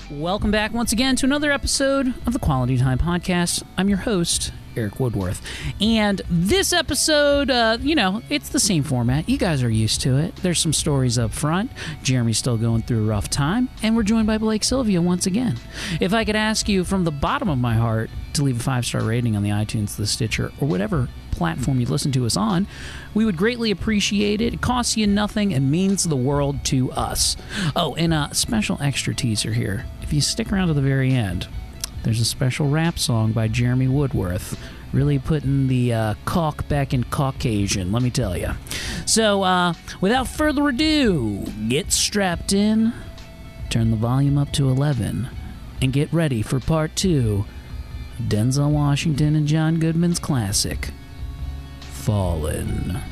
Welcome back once again to another episode of the Quality Time Podcast. I'm your host, Eric Woodworth. And this episode, it's the same format. You guys are used to it. There's some stories up front. Jeremy's still going through a rough time. And we're joined by Blake Sylvia once again. If I could ask you from the bottom of my heart to leave a 5-star rating on the iTunes, the Stitcher, or whatever platform you listen to us on, we would greatly appreciate it. It costs you nothing and means the world to us. Oh, and a special extra teaser here. If you stick around to the very end, there's a special rap song by Jeremy Woodworth, really putting the caulk back in Caucasian, let me tell you. So, without further ado, get strapped in, turn the volume up to 11, and get ready for part 2 of Denzel Washington and John Goodman's classic, Fallen.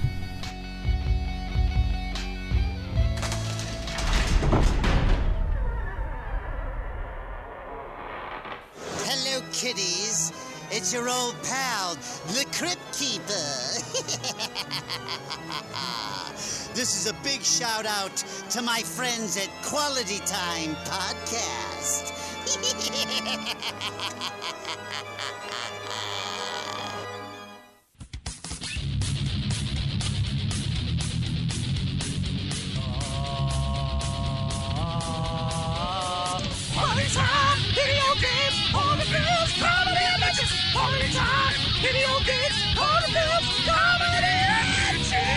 Hello, kiddies. It's your old pal, the Crypt Keeper. This is a big shout out to my friends at Quality Time Podcast. Quality time, video games, horror films, comedy and bitches. Quality time, video games, horror films, comedy and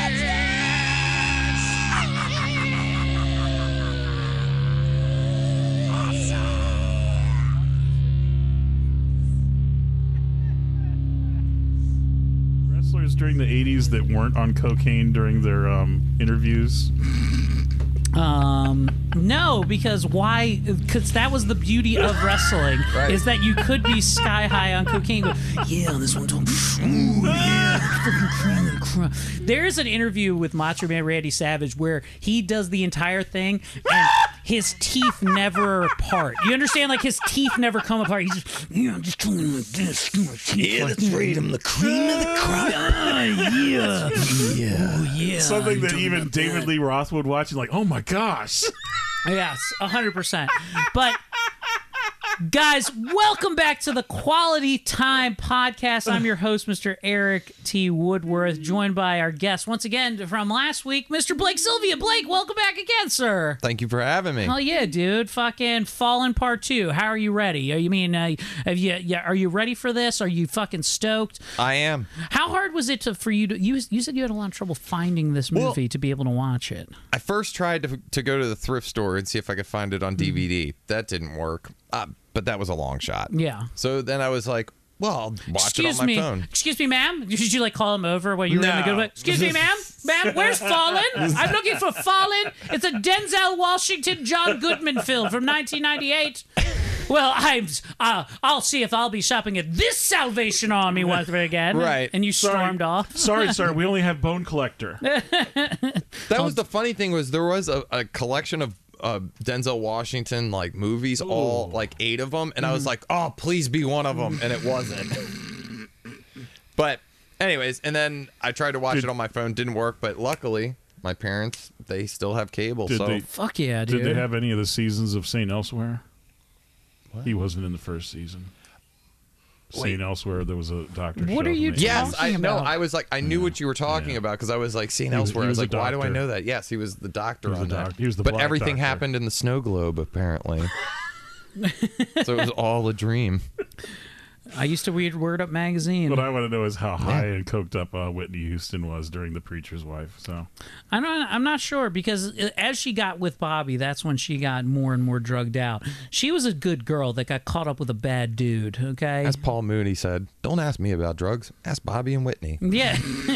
bitches. Wrestlers during the 80s that weren't on cocaine during their interviews. No, because why? Because that was the beauty of wrestling, is that you could be sky high on cocaine. Go, yeah, this one told me, There's an interview with Macho Man Randy Savage where he does the entire thing and his teeth never part. You understand? Like his teeth never come apart. He's just, I'm just talking like this. Yeah, that's right. I'm the cream of the crop. Yeah. Oh, yeah. Something that even David Lee Roth would watch and like, oh my gosh. Yes, 100%. But guys, welcome back to the Quality Time Podcast. I'm your host, Mr. Eric T. Woodworth, joined by our guest once again from last week, Mr. Blake Sylvia. Blake, welcome back again, sir. Thank you for having me. Oh yeah, dude. Fucking Fallen Part 2. How are you ready? You mean, are you ready for this? Are you fucking stoked? I am. How hard was it for you to? You said you had a lot of trouble finding this movie to be able to watch it. I first tried to go to the thrift store and see if I could find it on DVD. That didn't work. But that was a long shot. Yeah. So then I was like, well, I'll watch it on my phone. Excuse me, ma'am. Did you like call him over while you were in the good way? Excuse me, ma'am. Ma'am, where's Fallen? I'm looking for Fallen. It's a Denzel Washington, John Goodman film from 1998. Well, I'll see if I'll be shopping at this Salvation Army once again. Right. And you stormed off. Sorry, sir. We only have Bone Collector. That was the funny thing was there was a collection of Denzel Washington like movies, all like 8 of them, and I was like, oh, please be one of them, and it wasn't. But anyways, and then I tried to watch it on my phone, didn't work, but luckily my parents, they still have cable. Fuck yeah, dude. Did they have any of the seasons of St. Elsewhere? What? He wasn't in the first season. St. Elsewhere, there was a doctor. What are you Yes, I know. about? I was like, I knew what you were talking about because I was like, St. Elsewhere. I was like, why do I know that? Yes, he was the doctor on that. He was the but black everything doctor. happened in the snow globe, apparently. So it was all a dream. I used to read Word Up magazine. What I want to know is how high and coked up Whitney Houston was during The Preacher's Wife. So I'm not sure because as she got with Bobby, that's when she got more and more drugged out. She was a good girl that got caught up with a bad dude. Okay, As Paul Mooney said, don't ask me about drugs. Ask Bobby and Whitney. yeah.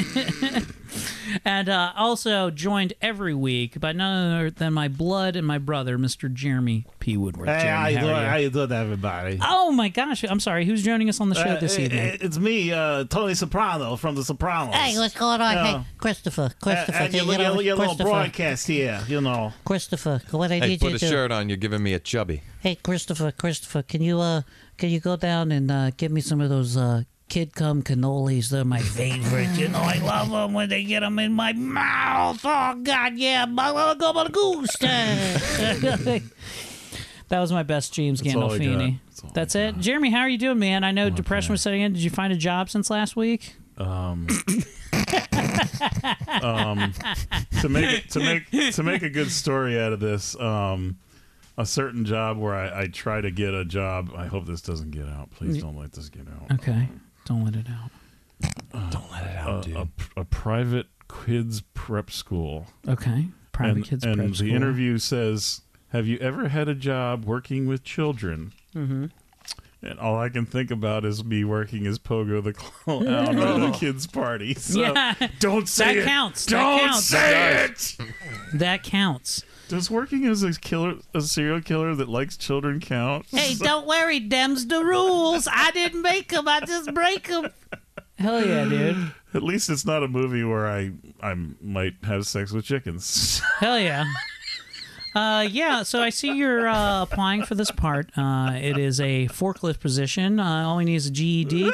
And also joined every week by none other than my blood and my brother, Mr. Jeremy P. Woodworth. Hey, Jeremy, how you doing, everybody? Oh my gosh! I'm sorry. Who's joining us on the show this evening? It's me, Tony Soprano from The Sopranos. Hey, what's going on? Yeah. Hey, Christopher. And Can your you get on little Christopher? broadcast here, you know. Christopher, what I Hey, need put you a to do. shirt on. You're giving me a chubby. Hey, Christopher, can you go down and get me some of those Kid Cum cannolis? They're my favorite. You know, I love them when they get them in my mouth. Oh God, yeah, goose. That was my best James That's all I Gandolfini. got. That's all That's I it. got. Jeremy, how are you doing, man? I know depression was setting in. Did you find a job since last week? To make a good story out of this, a certain job where I try to get a job. I hope this doesn't get out. Please don't let this get out. Okay. Don't let it out. Don't let it out, dude. A private kids prep school. Okay. Private kids and prep the school. interview says, "Have you ever had a job working with children?" Mm-hmm. And all I can think about is me working as Pogo the Clown at a kid's party. So Yeah. don't say That it. counts. That Don't counts. say it. That counts. Does working as a serial killer that likes children count? Hey, don't worry, Dem's the rules. I didn't make them. I just break them. Hell yeah, dude. At least it's not a movie where I might have sex with chickens. Hell yeah. Yeah, so I see you're applying for this part. It is a forklift position. All we need is a GED.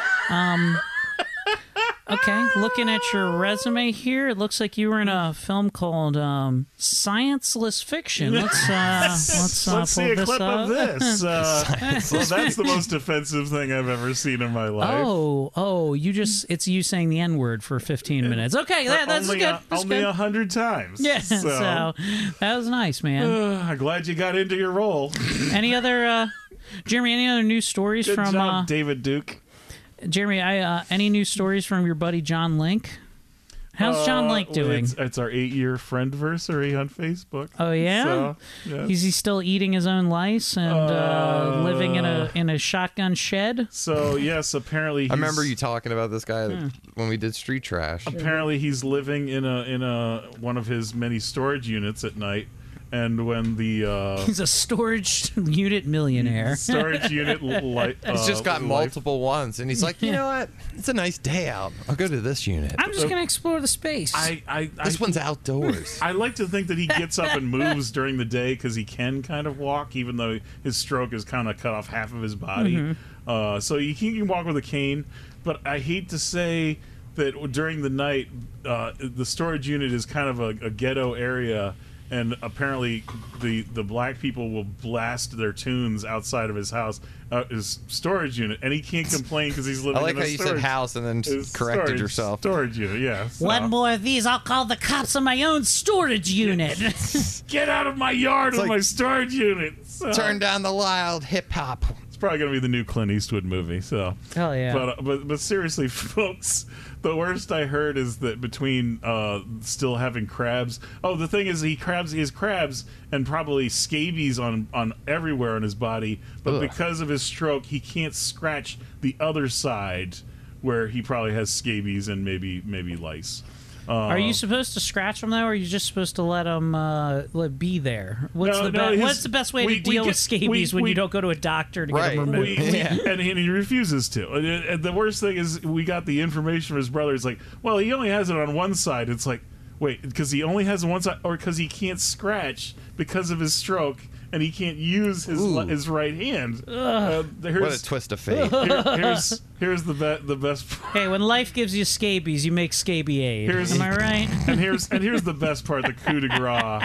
Okay, looking at your resume here, it looks like you were in a film called Scienceless Fiction. Let's Let's see pull a this clip up. of this. Well, that's the most offensive thing I've ever seen in my life. Oh, it's you saying the N-word for 15 minutes. Okay, that's only good. That's only good. 100 times. Yeah, so that was nice, man. I'm glad you got into your role. Any other, Jeremy? Any other news stories Good from job, David Duke. Jeremy? Any news stories from your buddy John Link? How's John Link doing? It's our 8-year friendversary on Facebook. Oh yeah, So, yeah. is he still eating his own lice and living in a shotgun shed? So yes, apparently I remember you talking about this guy when we did Street Trash. Apparently he's living in a one of his many storage units at night, and when the He's a storage unit millionaire. storage unit He's just got multiple ones, and he's like, you know what? It's a nice day out. I'll go to this unit. I'm just gonna explore the space. This one's outdoors. I like to think that he gets up and moves during the day because he can kind of walk, even though his stroke has kind of cut off half of his body. So he can walk with a cane. But I hate to say that during the night, the storage unit is kind of a ghetto area. And apparently, the black people will blast their tunes outside of his house, his storage unit, and he can't complain because he's living. I like in a how you said house and then corrected yourself. Storage unit, yeah. So. One more of these, I'll call the cops on my own storage unit. Get out of my yard with like- my storage unit. So. Turn down the loud hip hop. It's probably going to be the new Clint Eastwood movie. So. Hell yeah. But seriously, folks. The worst I heard is that between still having crabs. Oh, the thing is, he has crabs and probably scabies on everywhere on his body. But because of his stroke, he can't scratch the other side where he probably has scabies and maybe lice. Are you supposed to scratch them though, or are you just supposed to let them be there? What's the best way to deal with scabies when you don't go to a doctor to get them removed? And he refuses to. And the worst thing is, we got the information from his brother. It's like, well, he only has it on one side. It's like, wait, because he only has it on one side, or because he can't scratch because of his stroke, and he can't use his right hand. What a twist of fate. Here's the best part. Hey, when life gives you scabies, you make scabie aid. Am I right? And here's the best part, the coup de grace.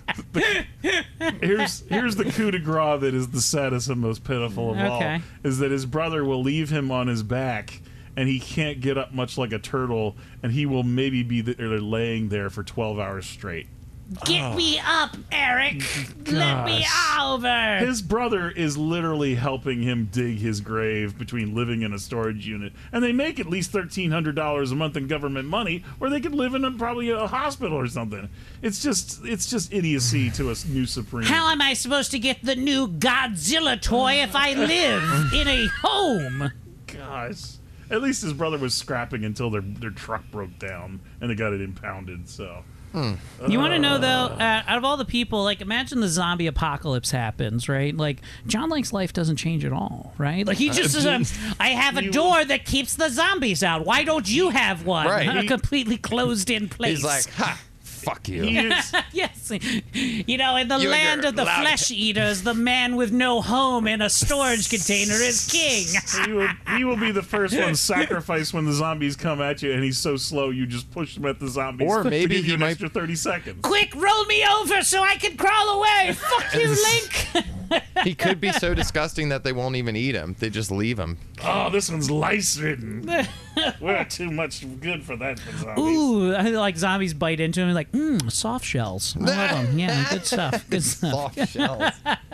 Here's the coup de grace that is the saddest and most pitiful of all, is that his brother will leave him on his back, and he can't get up much like a turtle, and he will maybe be laying there for 12 hours straight. Get me up, Eric. Let me over. His brother is literally helping him dig his grave between living in a storage unit, and they make at least $1,300 a month in government money, or they could live in probably a hospital or something. It's just idiocy to a new supreme. How am I supposed to get the new Godzilla toy if I live in a home? Gosh. At least his brother was scrapping until their truck broke down and they got it impounded. So. You want to know though, out of all the people, like imagine the zombie apocalypse happens, right? Like John Link's life doesn't change at all, right? Like he just I have a door that keeps the zombies out. Why don't you have one? Right. A completely closed in place. He's like, ha, Fuck you. He is. Yes. You know, in the You and land your of the loud- flesh eaters, the man with no home in a storage container is king. He will be the first one sacrificed when the zombies come at you, and he's so slow you just push him at the zombies. Or to maybe give you he an might- extra 30 seconds. Quick, roll me over so I can crawl away. Fuck you, Link. He could be so disgusting that they won't even eat him. They just leave him. Oh, this one's lice-ridden. We're too much good for that for zombies. Ooh, I like zombies bite into him like, soft shells. I love them. Yeah, good stuff. Good stuff. Soft shells.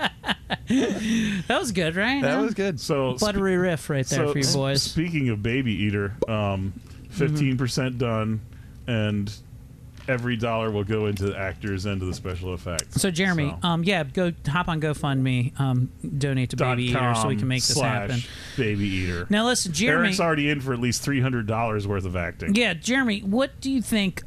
That was good, right? That was good. So, Buttery riff right there for you boys. Speaking of Baby Eater, 15% done, and every dollar will go into the actors and to the special effects. So Jeremy, So, go hop on GoFundMe, donate to Baby Eater so we can make this happen. Baby Eater. Now listen, Jeremy. Eric's already in for at least $300 worth of acting. Yeah, Jeremy, what do you think?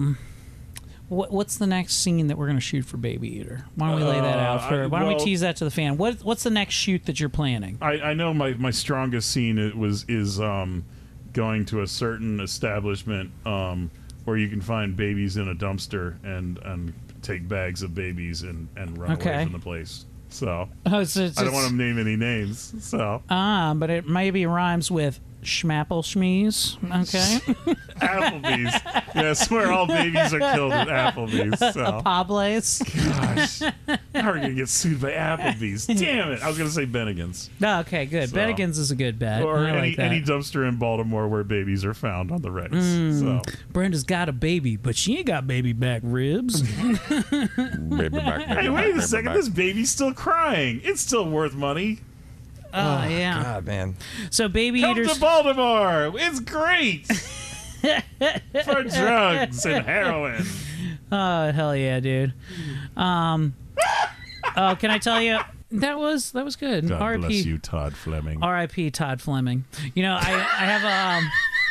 What's the next scene that we're going to shoot for Baby Eater? Why don't we lay that out for? Why don't we tease that to the fan? What's the next shoot that you're planning? I know my strongest scene is going to a certain establishment where you can find babies in a dumpster and take bags of babies and run away from the place. So I don't want to name any names. So but it maybe rhymes with Schmapple Schmees. Okay. Applebee's. Yes, where all babies are killed at Applebee's. So. Pabla's. Gosh. Now we're going to get sued by Applebee's. Damn it. I was going to say Bennigan's. Oh, okay, good. So. Bennigan's is a good bet. Or I like that. any dumpster in Baltimore where babies are found on the Reddits. So. Brenda's got a baby, but she ain't got baby back ribs. Hey, wait a second. This baby's still crying. It's still worth money. Oh, yeah. God, man. So Baby Come Eaters. to Baltimore. It's great. For drugs and heroin. Oh, hell yeah, dude. Can I tell you? That was good. God R.I.P. bless you, Todd Fleming. R.I.P. Todd Fleming. You know, I have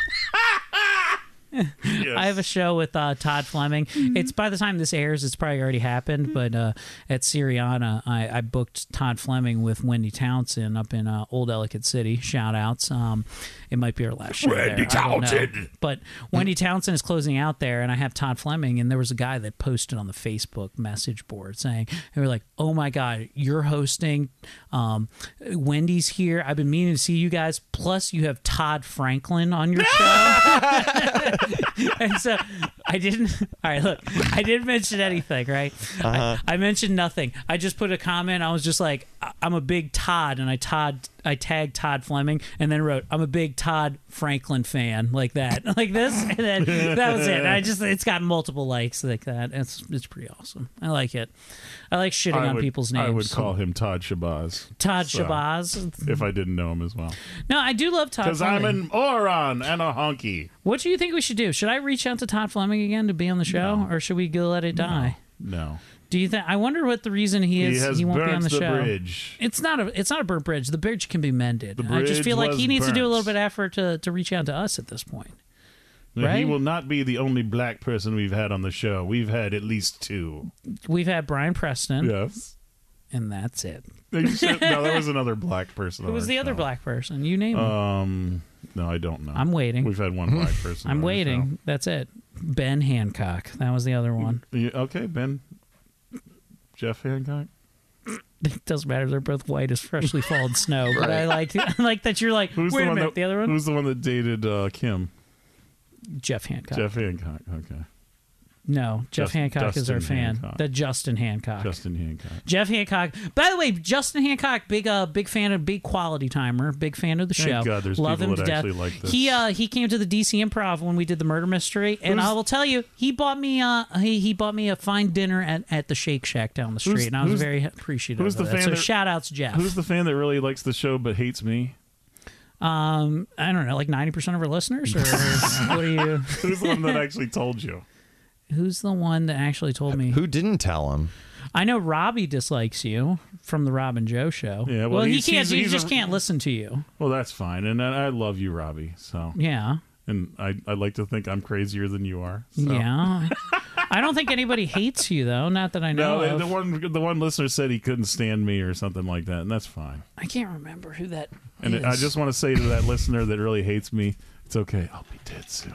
Yes. I have a show with Todd Fleming. It's by the time this airs, it's probably already happened. But at Syriana, I booked Todd Fleming with Wendy Townsend up in Old Ellicott City. Shout outs. It might be our last show Wendy there. I don't know. Townsend. But Wendy Townsend is closing out there, and I have Todd Fleming. And there was a guy that posted on the Facebook message board saying, they were like, "Oh my God, you're hosting. Wendy's here. I've been meaning to see you guys. Plus, you have Todd Franklin on your show." And so I didn't. All right, look, I didn't mention anything, right? I mentioned nothing. I just put a comment. I was just like, I'm a big Todd, and I tagged Todd Fleming, and then wrote, I'm a big Todd Franklin fan, like that, like this, and then that was it. It's got multiple likes like that. It's pretty awesome. I like it. I like shitting on people's names. I would call him Todd Shabazz. Todd So, Shabazz. If I didn't know him as well. No, I do love Todd Because Fleming. I'm an Oron and a honky. What do you think we should do? Should I reach out to Todd Fleming again to be on the show, or should we go let it die? No. Do you think? I wonder what the reason he is. He He, has won't be on burnt the show. bridge. It's not a burnt bridge. The bridge can be mended. The I just bridge feel like he was needs to do a burnt. little bit of effort to reach out to us at this point. Now, Right? He will not be the only black person we've had on the show. We've had at least two. We've had Brian Preston, Yes. and that's it. No, there was another black person. Who was the other black person? You name him. No, I don't know. I'm waiting. We've had one black person. I'm on the waiting. That's it. Ben Hancock. That was the other one. show. Yeah, okay, Ben. Jeff Hancock. It doesn't matter. They're both white as freshly fallen snow. But I like that you're like, Who's wait the a one minute, that, the other one? Who's the one that dated Kim? Jeff Hancock. Jeff Hancock. Okay. No, Jeff Hancock is our Dustin fan. Hancock. The Justin Hancock. Justin Hancock. Jeff Hancock. By the way, Justin Hancock, big fan of, big quality timer, big fan of the Thank show. God there's Love people him to that death. actually like this. He came to the DC Improv when we did the murder mystery, and I will tell you, he bought me he bought me a fine dinner at the Shake Shack down the street, and I was very appreciative. who's the of that. fan So that- shout outs, Jeff. Who's the fan that really likes the show but hates me? I don't know, like 90% of our listeners, or what are you? Who's the one that actually told you? Who's the one that actually told me? Who didn't tell him? I know Robbie dislikes you from the Rob and Joe show. Yeah, well, he he's- can't. He he's just a- can't listen to you. Well, that's fine, and I love you, Robbie. So, Yeah. and I like to think I'm crazier than you are. So. Yeah. I don't think anybody hates you though. Not that I know No, of. the one listener said he couldn't stand me or something like that, and that's fine. I can't remember who that And is. I just want to say to that listener that really hates me, it's okay. I'll be dead soon.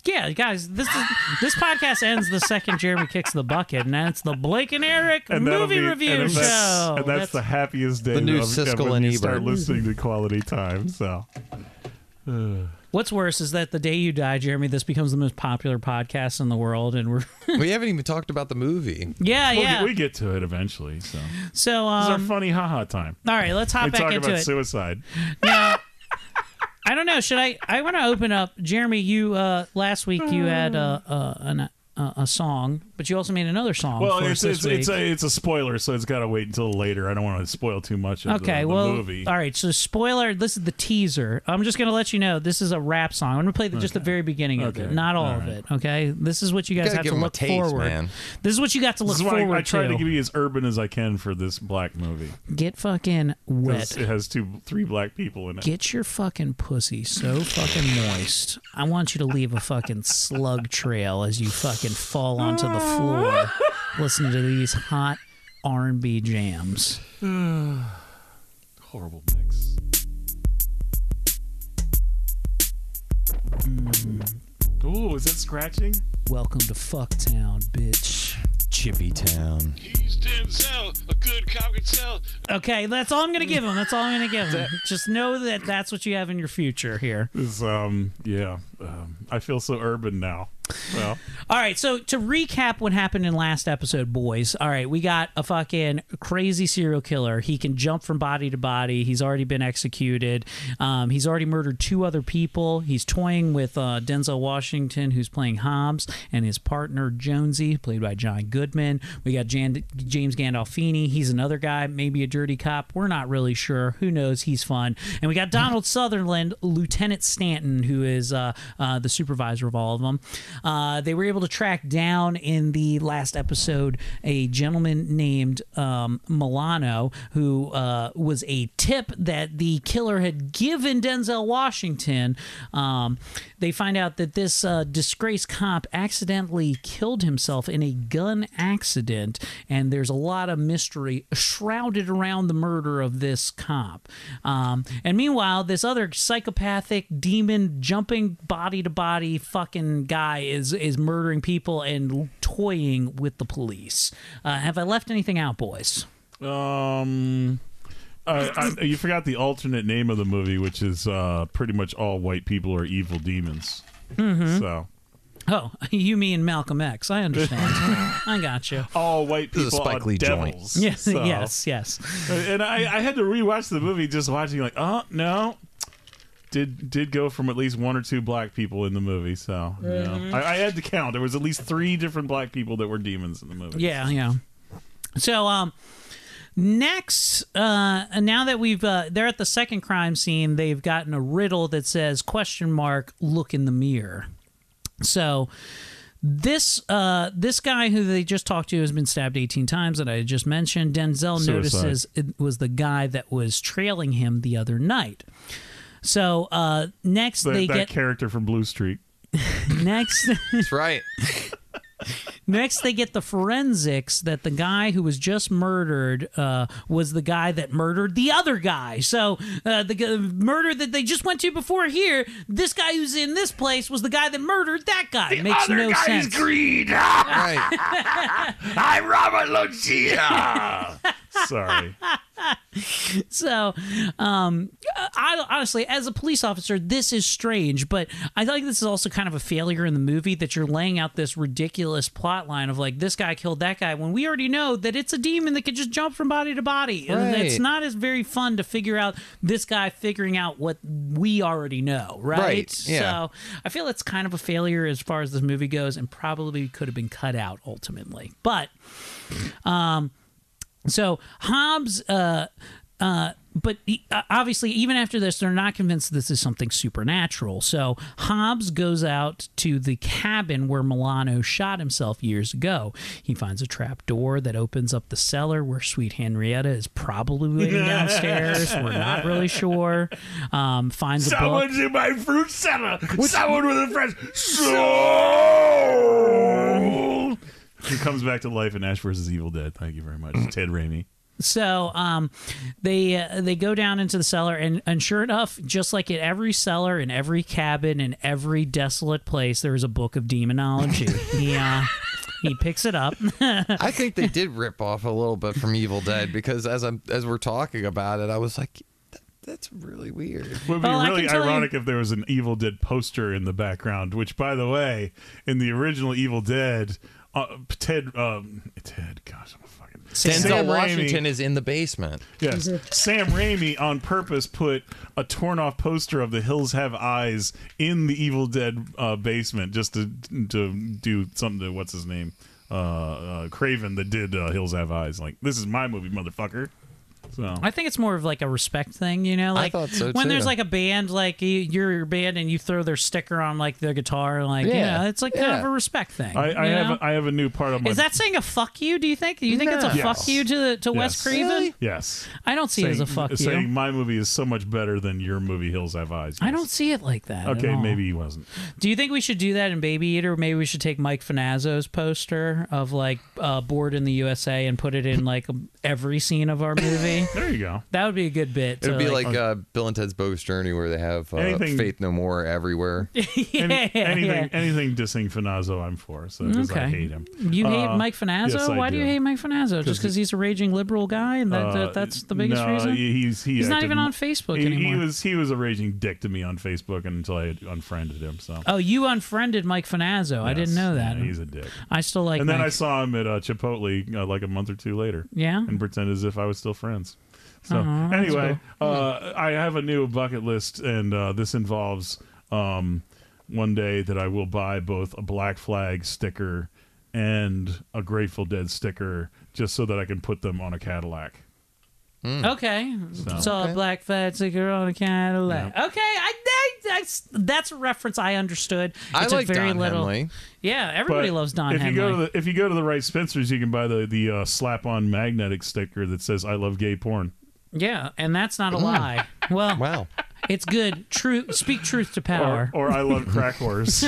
Yeah, guys, this podcast ends the second Jeremy kicks the bucket, and that's the Blake and Eric movie review show. And that's the happiest day The new of Siskel when and you start Ebert. listening to Quality Time. So. What's worse is that the day you die, Jeremy, this becomes the most popular podcast in the world, and we're We haven't even talked about the movie. We get to it eventually. So So, this is our funny haha time. all right, let's hop We back talk into about it. suicide. Now, I don't know. Should I want to open up, Jeremy? You last week you had a song, but you also made another song. Well, for us this week. it's a spoiler, so it's got to wait until later. I don't want to spoil too much of Okay, the well, movie. all right. So, spoiler. This is the teaser. I'm just going to let you know this is a rap song. I'm going to play just the very beginning of it, Okay. not all All of right. it. Okay, this is what you guys Gotta have give to 'em a look taste, forward. man. This is what you got to look This is why forward I tried to to. give you as urban as I can for this black movie. Get fucking wet. It has three black people in it. Get your fucking pussy so fucking moist. I want you to leave a fucking slug trail as you fucking fall onto the floor listening to these hot R&B jams. Horrible mix. Ooh, is that scratching? Welcome to Fucktown, bitch. Chippy Town. He's Denzel, a good cop can tell. Okay, that's all I'm going to give him. That's all I'm going to give him. Just know that that's what you have in your future here. I feel so urban now. Well, All right, so to recap what happened in last episode, boys. All right, we got a fucking crazy serial killer. He can jump from body to body. He's already been executed. He's already murdered 2 other people. He's toying with Denzel Washington, who's playing Hobbs, and his partner Jonesy, played by John Goodman. We got James Gandolfini. He's another guy, maybe a dirty cop. We're not really sure. Who knows? He's fun. And we got Donald Sutherland, Lieutenant Stanton, who is the supervisor of all of them. They were able to track down in the last episode a gentleman named Milano, who was a tip that the killer had given Denzel Washington. They find out that this disgraced cop accidentally killed himself in a gun accident, and there's a lot of mystery shrouded around the murder of this cop. And meanwhile, this other psychopathic demon jumping body to body fucking guy is murdering people and toying with the police. Have I left anything out, boys? you forgot the alternate name of the movie, which is pretty much all white people are evil demons. Mm-hmm. So Oh, you mean Malcolm X. I understand. I got you. all white This is a people Spike are Lee joint. devils. Yes, So- yes. And I had to rewatch the movie just watching like, oh no. Did go from at least 1 or 2 black people in the movie, so I had to count. There was at least 3 different black people that were demons in the movie. Yeah. So, next, now that we've they're at the second crime scene, they've gotten a riddle that says ? Look in the mirror. So this guy who they just talked to has been stabbed 18 times that I just mentioned. Denzel Suicide. notices it was the guy that was trailing him the other night. So next they that get character from Blue Streak. next. That's right. Next, they get the forensics that the guy who was just murdered was the guy that murdered the other guy. So the murder that they just went to before here, this guy who's in this place was the guy that murdered that guy. Makes no sense. Greed. Right. I'm Robert Loggia. Sorry. So, I honestly, as a police officer, this is strange, but I think this is also kind of a failure in the movie that you're laying out this ridiculous plot line of like, this guy killed that guy, when we already know that it's a demon that could just jump from body to body. And it's Right. not as very fun to figure out this guy figuring out what we already know, right? Right, yeah. So, I feel it's kind of a failure as far as this movie goes and probably could have been cut out ultimately. But, so Hobbs, but obviously, even after this, they're not convinced this is something supernatural. So Hobbs goes out to the cabin where Milano shot himself years ago. He finds a trap door that opens up the cellar where Sweet Henrietta is probably waiting downstairs. We're not really sure. Finds a book. Someone's in my fruit cellar. Someone with a fresh soul. He comes back to life in Ash vs. Evil Dead. Thank you very much, Ted Raimi. So they go down into the cellar, and sure enough, just like in every cellar, in every cabin, in every desolate place, there is a book of demonology. He picks it up. I think they did rip off a little bit from Evil Dead, because as we're talking about it, I was like, that's really weird. It would be really ironic if there was an Evil Dead poster in the background, which, by the way, in the original Evil Dead, Ted, gosh, I'm fucking... Denzel Washington is in the basement. Yes. Sam Raimi on purpose put a torn-off poster of The Hills Have Eyes in the Evil Dead basement just to do something to, what's his name? Craven that did Hills Have Eyes. Like, this is my movie, motherfucker. So. I think it's more of like a respect thing, you know. Like I thought so when too. there's like a band, like you're your band, and you throw their sticker on like their guitar, like it's like kind of a respect thing. I have a new part of my. Is that saying a fuck you? Do you think? Do you think it's a fuck you to Wes Craven? Really? Yes. I don't see it as a fuck you. Saying my movie is so much better than your movie Hills Have Eyes. Yes. I don't see it like that. Okay, maybe he wasn't. Do you think we should do that in Baby Eater? Maybe we should take Mike Finazzo's poster of like Bored in the USA and put it in like every scene of our movie. There you go. That would be a good bit. It would be like Bill and Ted's Bogus Journey, where they have Faith No More everywhere. Anything dissing Finazzo, I'm for. So because I hate him. You hate Mike Finazzo? Yes, Why do you hate Mike Finazzo? Just because he's a raging liberal guy, and that's the biggest reason? He's not even on Facebook anymore. He was a raging dick to me on Facebook until I unfriended him. So. Oh, you unfriended Mike Finazzo. Yes, I didn't know that. Yeah, he's a dick. I still like. And Mike. then I saw him at Chipotle like a month or two later. Yeah. And pretended as if I was still friends. So anyway, I have a new bucket list, and this involves one day that I will buy both a Black Flag sticker and a Grateful Dead sticker, just so that I can put them on a Cadillac. Okay, so a Black Flag sticker on a Cadillac. Yeah. Okay, that's a reference I understood. I like Don Henley. Yeah, everybody loves Don Henley. If you go to the right Spencer's, you can buy the slap-on magnetic sticker that says "I love gay porn." Yeah, and that's not a lie. Well, wow. It's good. Speak truth to power. Or I love crack whores.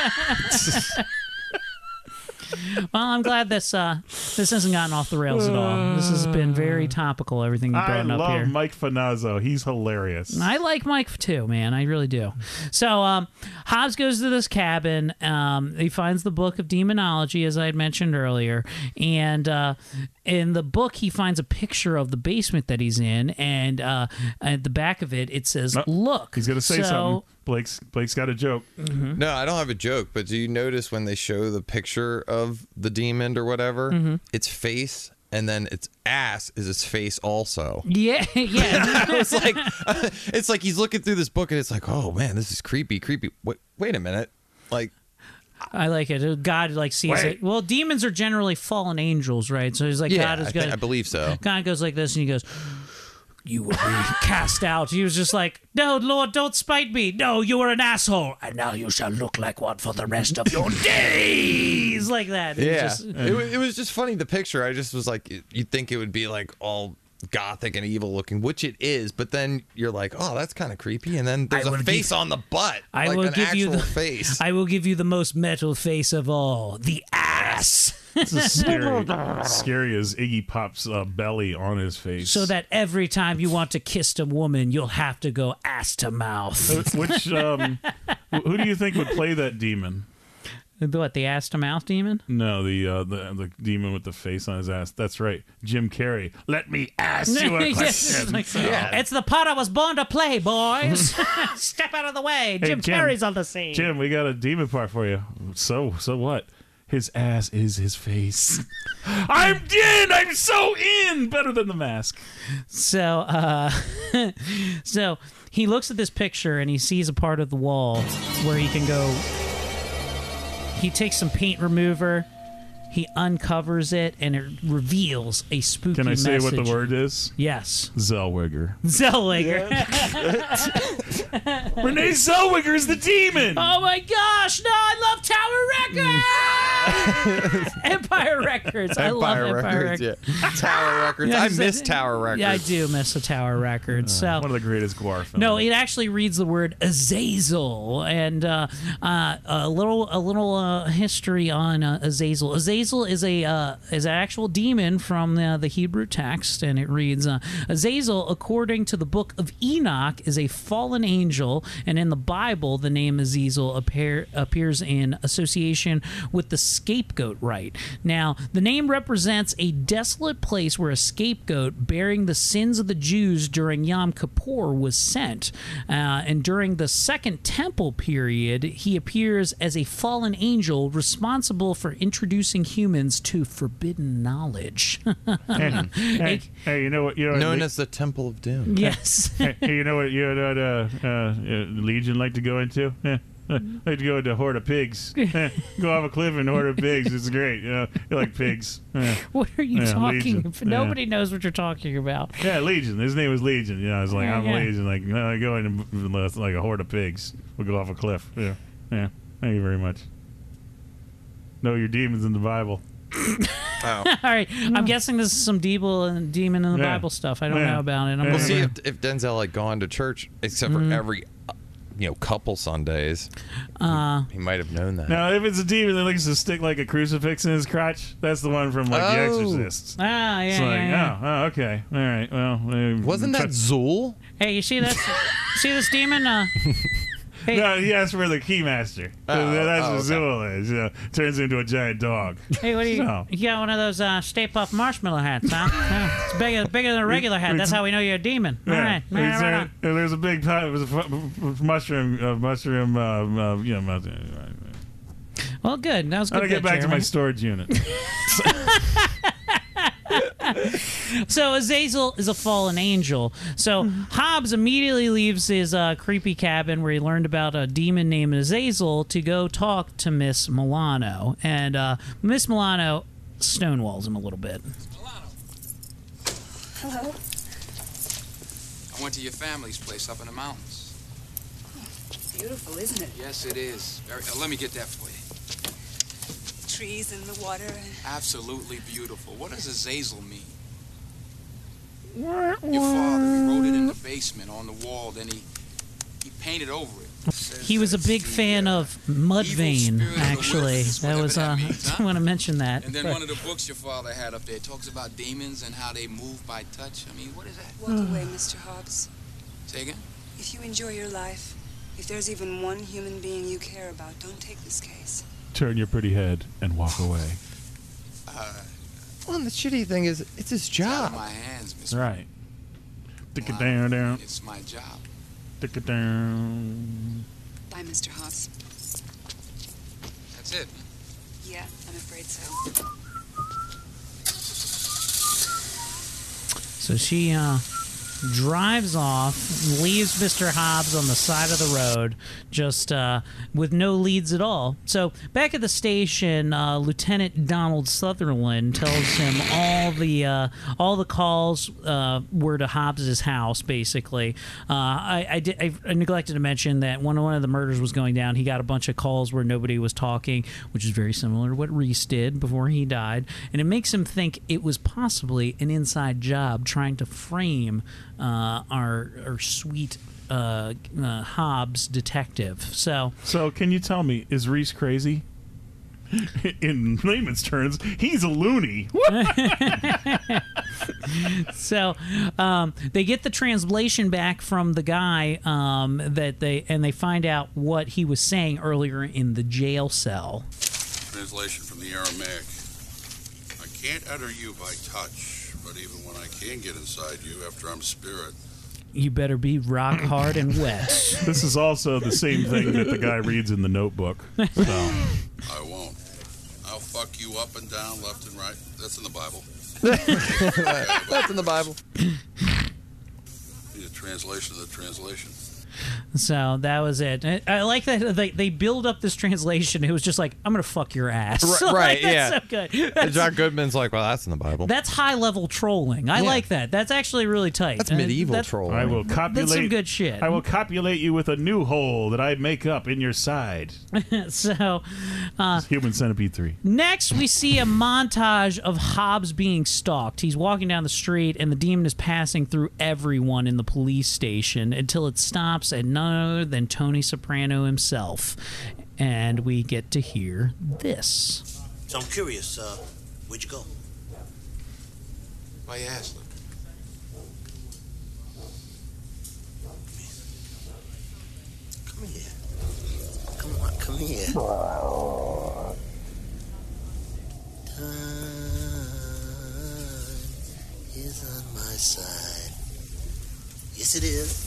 Well, I'm glad this hasn't gotten off the rails at all. This has been very topical, everything you brought up here. I love Mike Finazzo. He's hilarious. I like Mike too, man. I really do. So Hobbs goes to this cabin. He finds the book of demonology, as I had mentioned earlier. And in the book, he finds a picture of the basement that he's in. And at the back of it, it says, look. He's going to say something. Blake's got a joke. Mm-hmm. No, I don't have a joke, but do you notice when they show the picture of the demon or whatever, its face, and then its ass is its face also? Yeah. It's like he's looking through this book, and it's like, oh man, this is creepy. Wait a minute, like. I like it. God sees it. Well, demons are generally fallen angels, right? So he's like, yeah, God is good. I believe so. God goes like this, and he goes, you will be cast out. He was just like, no, Lord, don't spite me. No, you are an asshole. And now you shall look like one for the rest of your days. Like that. Yeah. It was just funny, the picture. I just was like, you'd think it would be like all gothic and evil looking, which it is, but then you're like, oh, that's kind of creepy. And then there's a face on the butt. I like will an give actual you the face. I will give you the most metal face of all, the ass. This is scary as Iggy Pop's belly on his face. So that every time you want to kiss a woman, you'll have to go ass to mouth. Which who do you think would play that demon? What, the ass to mouth demon? No, the demon with the face on his ass. That's right, Jim Carrey. Let me ask you a question. It's the part I was born to play, boys. Step out of the way. Hey, Jim Carrey's on the scene. Jim, we got a demon part for you. So what? His ass is his face. I'm in. I'm so in. Better than The Mask. So, so he looks at this picture and he sees a part of the wall where he can go. He takes some paint remover. He uncovers it, and it reveals a spooky message. Can I say what the word is? Yes. Zellweger. Zellweger. Renee Zellweger is the demon. Oh my gosh! No, I love Tower Records. Empire Records. I love Empire Records. Yeah. Tower Records. Yeah, I miss Tower Records. Yeah, I do miss the Tower Records. So one of the greatest Gwar films. No, it actually reads the word Azazel, and a little history on Azazel. Azazel Azazel is an actual demon from the Hebrew text, and it reads, Azazel, according to the book of Enoch, is a fallen angel, and in the Bible, the name Azazel appears in association with the scapegoat rite. Now, the name represents a desolate place where a scapegoat bearing the sins of the Jews during Yom Kippur was sent. And during the Second Temple period, he appears as a fallen angel responsible for introducing humans to forbidden knowledge. Hey, you know what? Known as the Temple of Doom. Yes. Hey, you know what? Legion like to go into? Like to go into Horde of Pigs. Go off a cliff and Horde of Pigs. It's great. You like pigs. What are you talking Legion. about? Nobody knows what you're talking about. Yeah, Legion. His name was Legion. I was like, Yeah, I'm yeah. Legion. Like, I go into like a horde of pigs. We'll go off a cliff. Yeah. Thank you very much. No, your demons in the Bible. Oh. All right. I'm guessing this is some demon in the Yeah. Bible stuff. I don't Yeah. know about it. I'm Yeah. We'll gonna- see if Denzel had gone to church, except for every, couple Sundays. He might have known that. Now, if it's a demon that likes to stick like a crucifix in his crotch, that's the one from like The Oh. Exorcist. Ah, yeah, It's like, yeah. oh, okay, all right. Well, Wasn't that Zool? Hey, you see that? See this demon? Hey, No, he asked for the keymaster. That's what Zool is. Turns into a giant dog. hey, what do you? So. You got one of those Stay Puft Marshmallow hats, huh? It's bigger than a regular hat. That's how we know you're a demon. All right. He Right turned- on. There's a big pile. It was a mushroom. Well, good. That was How good. to get back to my Jeremy. storage unit? So Azazel is a fallen angel. So Hobbs immediately leaves his creepy cabin where he learned about a demon named Azazel to go talk to Miss Milano. And Miss Milano stonewalls him a little bit. Hello. I went to your family's place up in the mountains. Beautiful, isn't it? Yes, it is. Let me get that for you. Trees and the water. Absolutely beautiful. What does Azazel mean? Your father, he wrote it in the basement on the wall, then he painted over it. Says He was a that it's big the, fan of Mudvayne, evil spirit of the actually. wilderness, That whatever was, that I means, huh? didn't want to mention that. And then one of the books your father had up there talks about demons and how they move by touch. I mean, what is that? Walk away, Mr. Hobbs. Say again? If you enjoy your life, if there's even one human being you care about, don't take this case. Turn your pretty head and walk away. Well, the shitty thing is, it's his It's out of job. my hands, Miss. Right. Tick it Milano. down. It's my job. Tick it down. Bye, Mr. Hobbs. That's it. Yeah, I'm afraid so. So she drives off, leaves Mr. Hobbs on the side of the road, just with no leads at all. So back at the station, Lieutenant Donald Sutherland tells him all the calls were to Hobbs's house. Basically, I neglected to mention that when one of the murders was going down, he got a bunch of calls where nobody was talking, which is very similar to what Reese did before he died, and it makes him think it was possibly an inside job trying to frame our sweet Hobbs detective. So can you tell me, is Reese crazy? In layman's terms, he's a loony. So they get the translation back from the guy that they find out what he was saying earlier in the jail cell. Translation from the Aramaic. I can't enter you by touch, but even when I can get inside you after I'm spirit. You better be rock hard and wet. This is also the same thing that the guy reads in the Notebook. So. I won't. I'll fuck you up and down, left and right. That's in the Bible. That's in the Bible. Need a translation of the translation. So that was it. I like that they build up this translation. It was just like, I'm gonna fuck your ass. Right, Like, that's yeah. so good. That's, John Goodman's like, well, that's in the Bible. that's high level trolling. I like that. That's actually really tight. That's medieval That's- trolling. I will copulate. That's some good shit. I will copulate you with a new hole that I make up in your side. So Human Centipede 3. next, we see a montage of Hobbs being stalked. He's walking down the street, and the demon is passing through everyone in the police station until it stops at none other than Tony Soprano himself. And we get to hear this. So I'm curious, where'd you go? Why you asking? Come here. Come on, come here. Time is on my side. Yes, it is.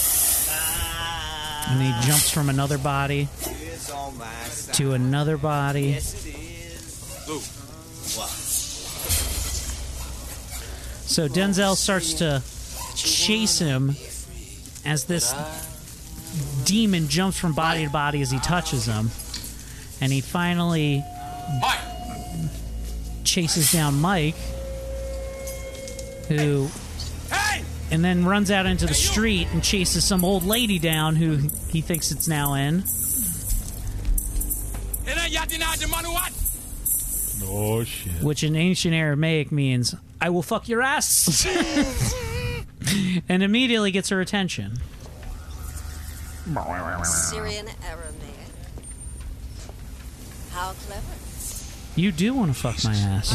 And he jumps from another body to another body. Lou. What? So Denzel starts to chase him as this demon jumps from body to body as he touches him. And he finally chases down Mike, who and then runs out into the street and chases some old lady down who he thinks it's now in. Oh, shit. Which in ancient Aramaic means, I will fuck your ass. And immediately gets her attention. Syrian Aramaic. How clever. You do want to fuck my ass.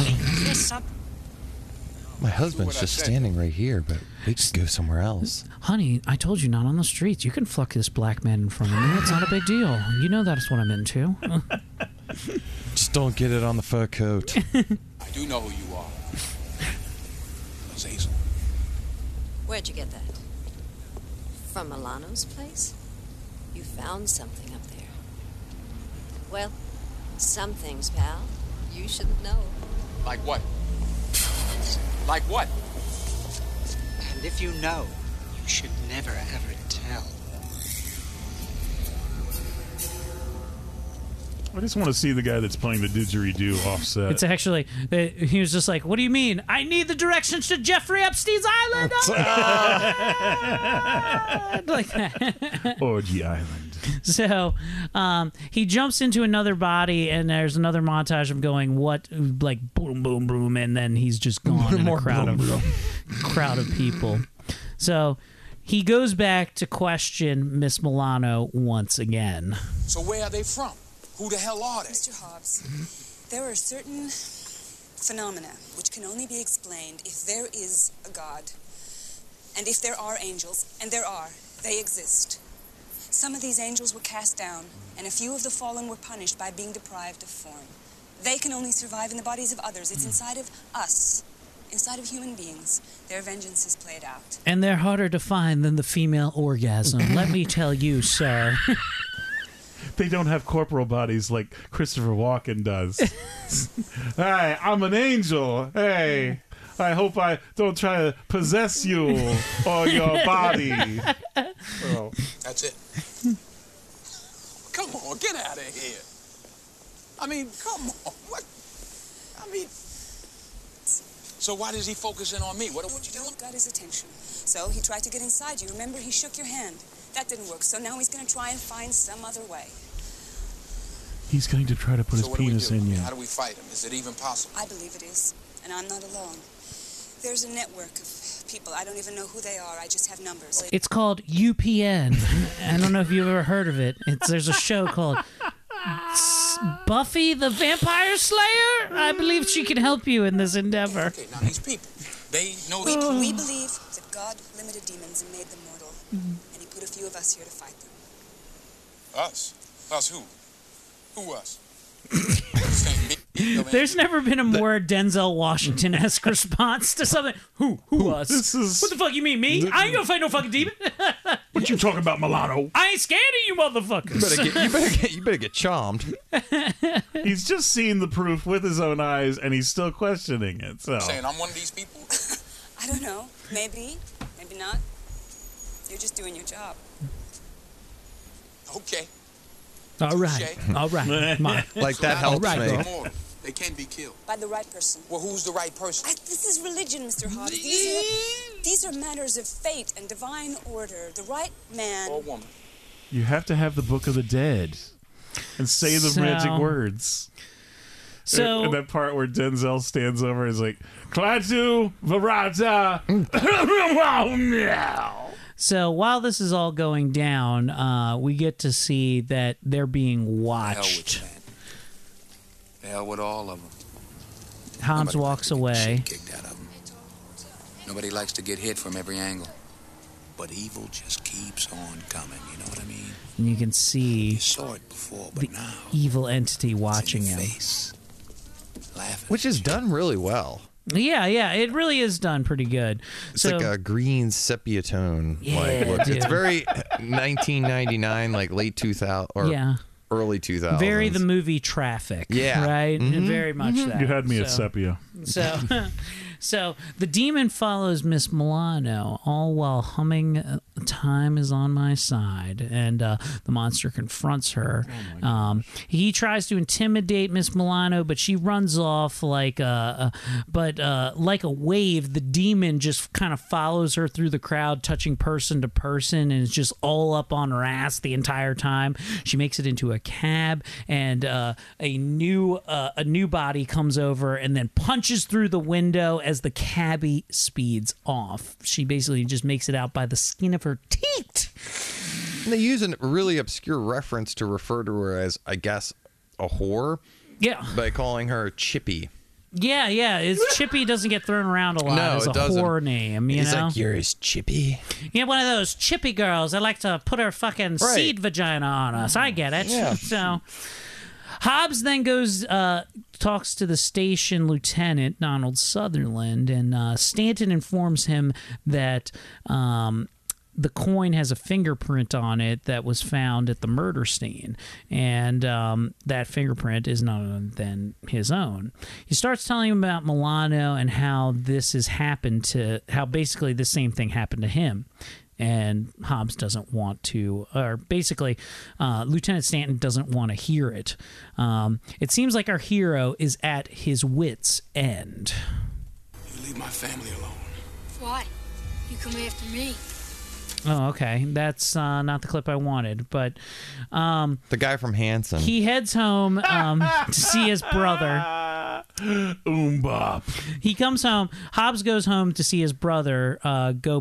My husband's just standing right here, but we could go somewhere else. Honey, I told you not on the streets. You can fuck this black man in front of me. It's not a big deal. You know that's what I'm into. Just don't get it on the fur coat. I do know who you are. Hazel. Where'd you get that? From Milano's place? You found something up there. Well, some things, pal, you shouldn't know. Like what? Like what? And if you know, you should never ever tell. I just want to see the guy that's playing the didgeridoo offset. It's actually, he was just like, what do you mean? I need the directions to Jeffrey Epstein's Island. Oh my God! Like that. Orgy Island. So he jumps into another body, and there's another montage of going, what, like, boom, boom, boom, and then he's just gone in a crowd of people. So he goes back to question Miss Milano once again. So where are they from? Who the hell are they? Mr. Hobbs, there are certain phenomena which can only be explained if there is a God. And if there are angels, and there are, they exist. Some of these angels were cast down, and a few of the fallen were punished by being deprived of form. They can only survive in the bodies of others. It's inside of us, inside of human beings. Their vengeance is played out. And they're harder to find than the female orgasm. Let me tell you, sir. They don't have corporal bodies like Christopher Walken does. Hi, I'm an angel. Hey, I hope I don't try to possess you or your body. Oh. That's it. Come on, get out of here. I mean, come on. What? I mean, so why does he focus in on me? What you doing? Got his attention. So he tried to get inside you. Remember, he shook your hand. That didn't work. So now he's going to try and find some other way. He's going to try to put his penis in you. How do we fight him? Is it even possible? I believe it is, and I'm not alone. There's a network of people. I don't even know who they are. I just have numbers. It's called UPN. I don't know if you've ever heard of it. There's a show called Buffy the Vampire Slayer. I believe she can help you in this endeavor. Okay, now these people, they know we believe that God limited demons and made them mortal, and he put a few of us here to fight them. Us? Us who? Who us? There's never been a more Denzel Washington-esque response to something. Who us? What the fuck you mean, me? I ain't gonna fight no fucking demon. What you talking about, Milano? I ain't scared of you motherfuckers. You better get charmed. He's just seen the proof with his own eyes, and he's still questioning it. So saying I'm one of these people? I don't know. Maybe. Maybe not. You're just doing your job. Okay. All right. Like that helps me. They can be killed. By the right person. Well, who's the right person? This is religion, Mr. Hobbs. These are matters of fate and divine order. The right man... Or woman. You have to have the Book of the Dead and say the magic words. So... And that part where Denzel stands over and is like, Klaatu Varata. So while this is all going down, we get to see that they're being watched. hell with all of them. Hobbs walks away. Kicked out of them. Nobody likes to get hit from every angle. But evil just keeps on coming, you know what I mean? And you can see You saw it before, but the now evil entity watching him. Which is done really well. Yeah, it really is done pretty good. It's so, like a green sepia tone. Yeah, like look. It's dude. very 1999, like late 2000 or early 2000s. very the movie Traffic. Yeah. Right? Very much that. You had me at So- sepia. So the demon follows Miss Milano, all while humming "Time Is on My Side," and the monster confronts her. He tries to intimidate Miss Milano, but she runs off like a wave. The demon just kind of follows her through the crowd, touching person to person, and is just all up on her ass the entire time. She makes it into a cab, and a new body comes over and then punches through the window as the cabbie speeds off. She basically just makes it out by the skin of her teeth. And they use a really obscure reference to refer to her as, I guess, a whore. Yeah. By calling her Chippy. Yeah. It's Chippy doesn't get thrown around a lot No, as a it doesn't. whore name. He's know? like, you're his Chippy. Yeah, one of those Chippy girls that like to put her fucking seed vagina on us. I get it. Yeah. So Hobbs then goes, talks to the station lieutenant, Donald Sutherland, and Stanton informs him that the coin has a fingerprint on it that was found at the murder scene, and that fingerprint is none other than his own. He starts telling him about Milano and how this has happened to, how basically the same thing happened to him. And Hobbs doesn't want to, or basically, Lieutenant Stanton doesn't want to hear it. It seems like our hero is at his wit's end. You leave my family alone. Why? You come after me. Oh, okay. That's not the clip I wanted, but the guy from Hanson. He heads home to see his brother. Bop. He comes home. Hobbs goes home to see his brother who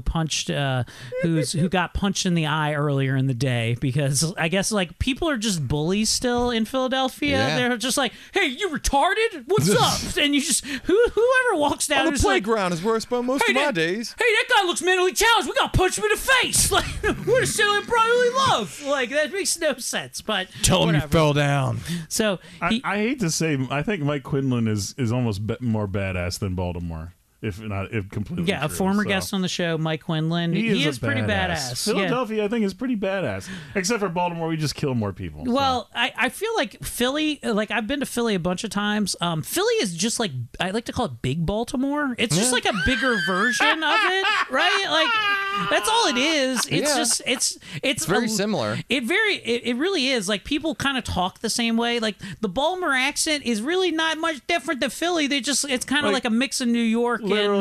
got punched in the eye earlier in the day, because I guess like people are just bullies still in Philadelphia. Yeah. They're just like, "Hey, you retarded? What's up?" And you just whoever walks down On the is like, playground is where I spend most of my days. "Hey, that guy looks mentally challenged. We got to punch him in the face." Like, we're just showing brotherly love. Like, that makes no sense. But Tell him you whatever. fell down. So I hate to say, I think Mike Quinlan is almost more badass than Baltimore, if completely. Yeah, a true, former so. guest on the show, Mike Quinlan. He is a pretty badass. Philadelphia, I think, is pretty badass. Except for Baltimore, we just kill more people. Well, I feel like Philly, like I've been to Philly a bunch of times. Philly is just like, I like to call it big Baltimore. It's just like a bigger version of it, right? Like, that's all it is. It's just, it's very similar. It really is. Like, people kind of talk the same way. Like, the Baltimore accent is really not much different than Philly. It's kind of like a mix of New York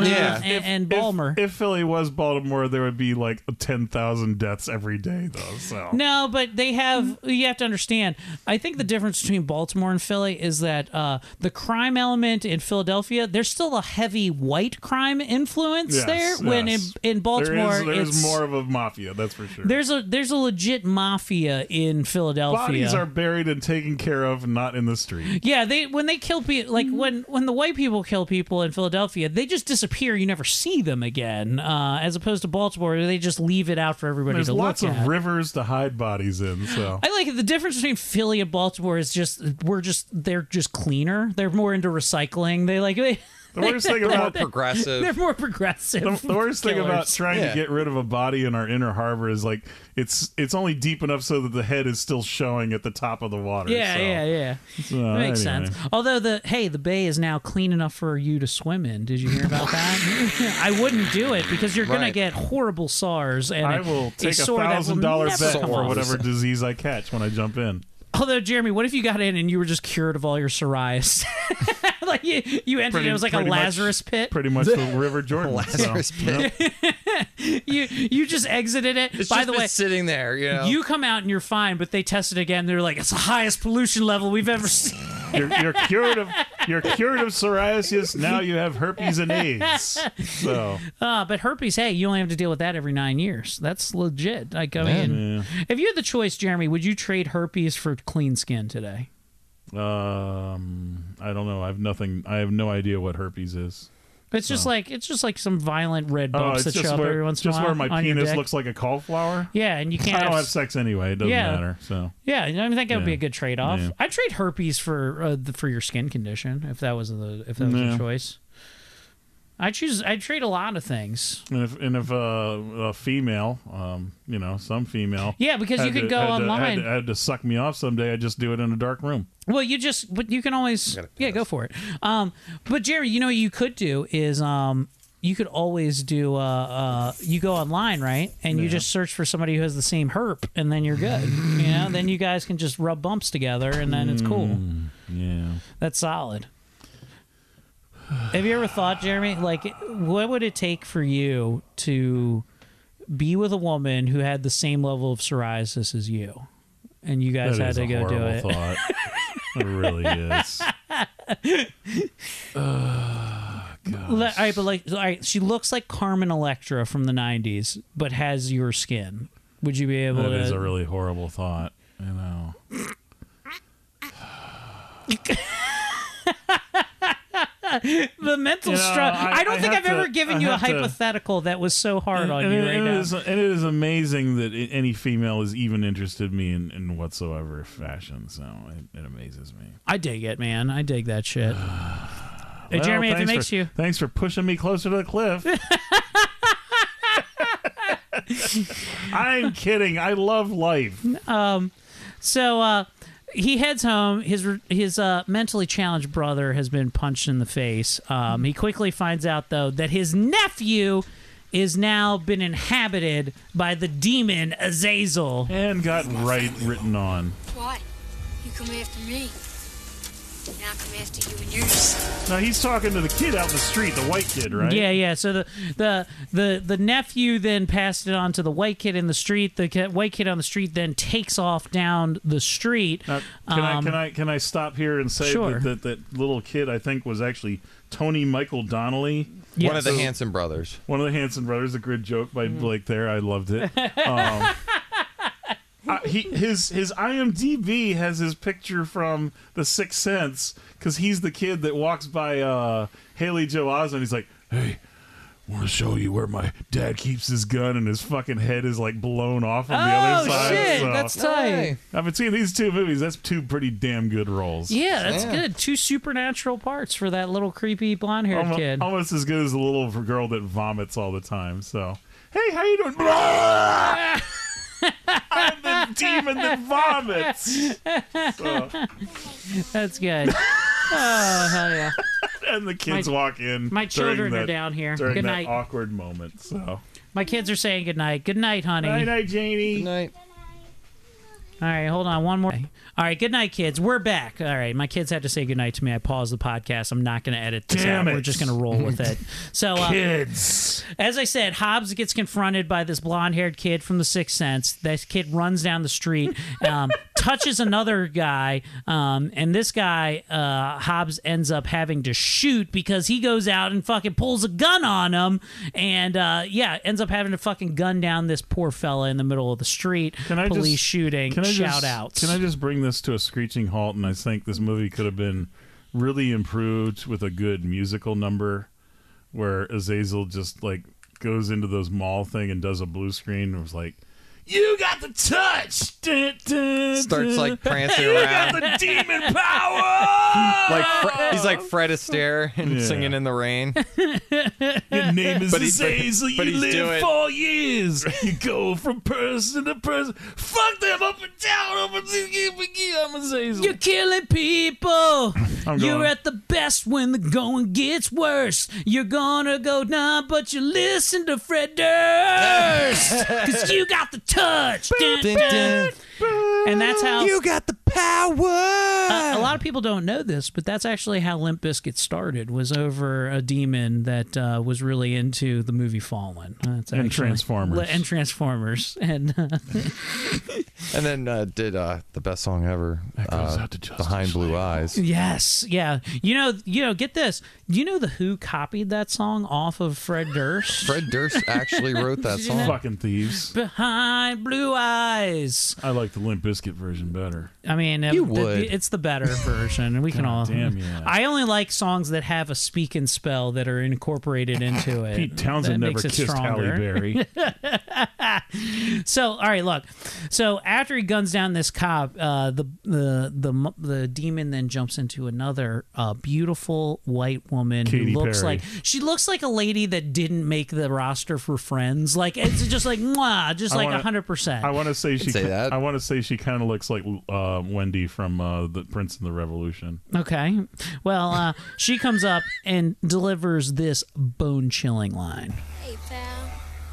and Baltimore. If Philly was Baltimore, there would be like 10,000 deaths every day, though. So No, but they have. You have to understand. I think the difference between Baltimore and Philly is that the crime element in Philadelphia, there's still a heavy white crime influence there. When in Baltimore, there's it's more of a mafia. That's for sure. There's a legit mafia in Philadelphia. Bodies are buried and taken care of, not in the street. Yeah, when they kill people, like when the white people kill people in Philadelphia, they just disappear. You never see them again. As opposed to Baltimore, they just leave it out for everybody There's to lots look of at. rivers to hide bodies in. So I like it. The difference between Philly and Baltimore is they're just cleaner. They're more into recycling. The worst thing about progressive. They're more progressive. The worst thing about killers. trying to get rid of a body in our inner harbor is like it's only deep enough so that the head is still showing at the top of the water. Yeah. So, That makes anyway. sense. Although the bay is now clean enough for you to swim in. Did you hear about that? I wouldn't do it because you're going to Right. get horrible SARS. And I will take a sore that will $1,000 never bet come for off. whatever disease I catch when I jump in. Although, Jeremy, what if you got in and you were just cured of all your psoriasis? Like you entered, it was like a Lazarus pit. Pretty much the River Jordan. Lazarus pit. You just exited it. It's By just the been way, sitting there, you know. you come out and you're fine, but they test it again. They're like, it's the highest pollution level we've ever seen. You're cured of psoriasis. Now you have herpes and AIDS. So But herpes, hey, you only have to deal with that every 9 years. That's legit. Like, I mean, if you had the choice, Jeremy, would you trade herpes for clean skin today? I don't know. I have no idea what herpes is. It's just like some violent red bumps that show up every once in a while. Just where my on your penis dick. looks like a cauliflower. Yeah, and you can't. I don't have sex anyway. It doesn't matter. So yeah, I think that would be Yeah. a good trade-off. Yeah. I'd trade herpes for your skin condition if that was the choice. I'd trade a lot of things. And if a female, some female, Yeah, because you could go online. had to suck me off someday. I just do it in a dark room. Well, but you can always go for it. But Jerry, you know what you could do is you could always do you go online, right? And you just search for somebody who has the same herp, and then you're good. Then you guys can just rub bumps together, and then it's cool. Yeah, that's solid. Have you ever thought, Jeremy, like, what would it take for you to be with a woman who had the same level of psoriasis as you, and you guys had to go do it? Thought. It really is. All right, she looks like Carmen Electra from the 90s, but has your skin. Would you be able to? That is a really horrible thought. I know. The mental struggle. I don't think I've ever given you a hypothetical that was so hard on you right now. And it is amazing that any female is even interested in me in whatsoever fashion. So it amazes me. I dig it, man. I dig that shit. Hey, Well, Jeremy, if it makes you... Thanks for pushing me closer to the cliff. I'm kidding. I love life. So he heads home. His mentally challenged brother has been punched in the face. He quickly finds out, though, that his nephew is now been inhabited by the demon Azazel. And got written on. Why? You come after me. Now I come after you and yours. Now he's talking to the kid out in the street, the white kid, right? Yeah. So the nephew then passed it on to the white kid in the street. The white kid on the street then takes off down the street. Now, can I stop here and say Sure. that little kid I think was actually Tony Michael Donnelly, one of the Hanson brothers. One of the Hanson brothers. A good joke by Blake there. I loved it. His IMDb has his picture from The Sixth Sense because he's the kid that walks by Haley Joel Osment. He's like, "Hey, I want to show you where my dad keeps his gun," and his fucking head is like blown off on the other side. Oh shit, So, that's tight. I've been seeing these two movies. That's two pretty damn good roles. Yeah, that's good. Two supernatural parts for that little creepy blonde-haired kid. Almost as good as the little girl that vomits all the time. So, hey, how you doing? Blah! I'm the demon that vomits. So. That's good. Oh, hell yeah. And the kids walk in. My children are down here. During Good that night. awkward moment. So. My kids are saying good night. Good night, honey. Night, night, Janie. Good night. All right, hold on. One more. All right, good night, kids. We're back. All right, my kids had to say good night to me. I paused the podcast. I'm not going to edit this Damn out. it. We're just going to roll with it. So, Kids. As I said, Hobbs gets confronted by this blonde-haired kid from The Sixth Sense. This kid runs down the street, touches another guy, and this guy, Hobbs, ends up having to shoot because he goes out and fucking pulls a gun on him, and ends up having to fucking gun down this poor fella in the middle of the street. Police shooting. Shout outs. Can I just bring this to a screeching halt? And I think this movie could have been really improved with a good musical number where Azazel just like goes into those mall thing and does a blue screen and was like, "You got the touch!" Dun, dun, Starts like dun. prancing You around. got the demon power! He's like Fred Astaire and singing in the rain. Your name is But Azazel. but You he's live doing- 4 years. You go from person to person. Fuck them up and down. Up and I'm Azazel. You're killing people. I'm You're going. at the best when the going gets worse. You're gonna go down, but you listen to Fred Durst. Cause you got the touch. Dun, dun. And that's how You got the power. a lot of people don't know this, but that's actually how Limp Bizkit started. Was over a demon that was really into the movie Fallen. That's And actually- Transformers. And Transformers. And And then did the best song ever, goes out to Justice Behind Blue Eyes. yes, yeah. You know, get this. Do you know the Who copied that song off of Fred Durst? Fred Durst actually wrote that Did you know? song. Fucking thieves. Behind Blue Eyes. I like the Limp Bizkit version better. I mean, You would. it's the better version, and we can all. Damn yeah. I only like songs that have a speak and spell that are incorporated into it. Pete Townsend That never makes it kissed Halle stronger. Berry. So, all right, look. So after he guns down this cop, the demon then jumps into another beautiful white woman Katy who looks Perry. like a lady that didn't make the roster for Friends. Like it's just like mwah, just like 100%. I want to say she. say that. I want to say she kind of looks like Wendy from the Prince and the Revolution. Okay. Well, she comes up and delivers this bone-chilling line. Hey, pal.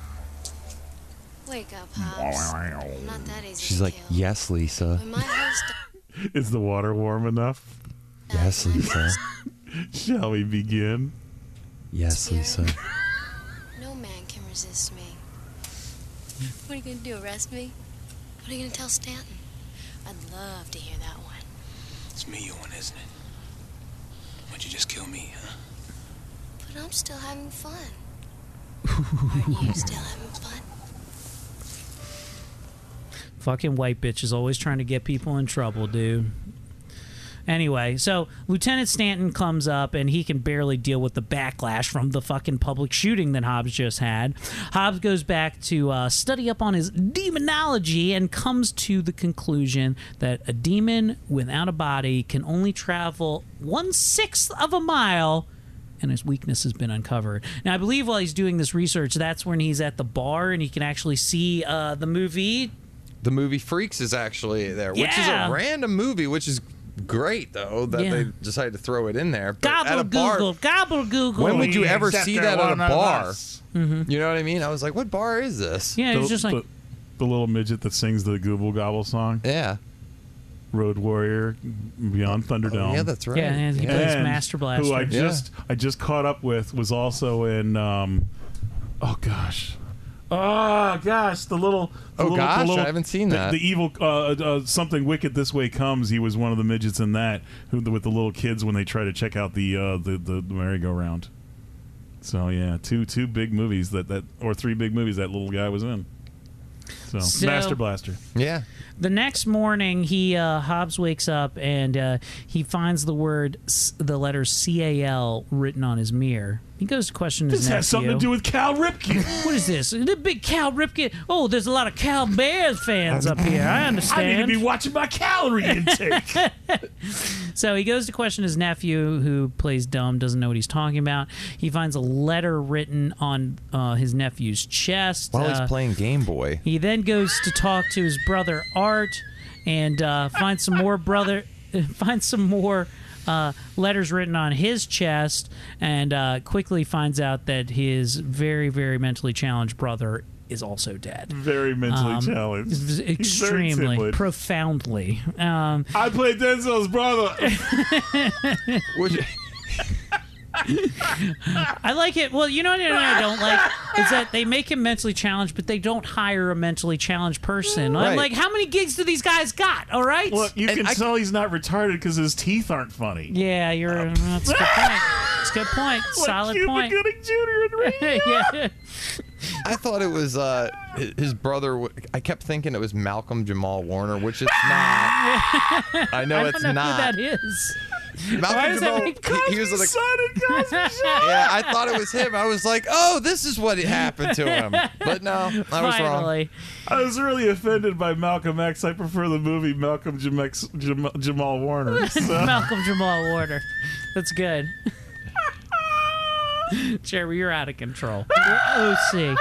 Wake up, Hobbs. I'm not that easy She's to like, kill. yes, Lisa. When my host Is the water warm enough? Yes, Lisa. Shall we begin? Yes, Lisa. no man can resist me. What are you going to do, arrest me? What are you going to tell Stanton? I'd love to hear that one. It's me you want, isn't it? Why'd you just kill me, huh? But I'm still having fun. Aren't you still having fun? Fucking white bitch is always trying to get people in trouble, dude. Anyway, so Lieutenant Stanton comes up and he can barely deal with the backlash from the fucking public shooting that Hobbs just had. Hobbs goes back to study up on his demonology and comes to the conclusion that a demon without a body can only travel 1/6 of a mile, and his weakness has been uncovered. Now, I believe while he's doing this research, that's when he's at the bar and he can actually see the movie. The movie Freaks is actually there, which is Yeah. a random movie, which is great, though, that Yeah. they decided to throw it in there. But at Gobble a bar, Google, gobble Google. when would you ever Except see they're that at a one of bar? us. Mm-hmm. You know what I mean? I was like, what bar is this? Yeah, it's just like the little midget that sings the Gooble Gobble song. Yeah. Road Warrior, Beyond Thunderdome. Oh, yeah, that's right. Yeah, and he plays And Master Blaster. Who Yeah. I just caught up with was also in oh gosh, the little I haven't seen that. The evil something wicked this way comes. He was one of the midgets in that with the little kids when they try to check out the merry-go-round. So yeah, two big movies that or three big movies that little guy was in. So Master Blaster. Yeah. The next morning, Hobbs wakes up and he finds the letters CAL written on his mirror. He goes to question his This nephew. has something to do with Cal Ripken. What is this? The big Cal Ripken. Oh, there's a lot of Cal Bears fans up here. I understand. I need to be watching my calorie intake. So he goes to question his nephew, who plays dumb, doesn't know what he's talking about. He finds a letter written on his nephew's chest. While he's playing Game Boy. He then goes to talk to his brother Art and finds some more letters written on his chest, and quickly finds out that his very, very mentally challenged brother is also dead. Very mentally challenged. Extremely, profoundly. I played Denzel's brother. I like it. Well, you know what I don't like is that they make him mentally challenged, but they don't hire a mentally challenged person. I'm Right. like, how many gigs do these guys got? All right. Look, you can tell he's not retarded because his teeth aren't funny. Yeah, that's a good point. It's a good point. Like Solid Cuba point. Gooding Jr. in radio. Yeah. I thought it was his brother. I kept thinking it was Malcolm Jamal Warner, which it's not. I know it's don't know not. who that is. Why Malcolm does that Jamal. make He was like, Son and Cosby Show. yeah, I thought it was him. I was like, oh, this is what happened to him. But no, I was wrong. Finally. I was really offended by Malcolm X. I prefer the movie Malcolm Jamal Warner. So. Malcolm Jamal Warner. That's good. Jerry, you're out of control. You're OC.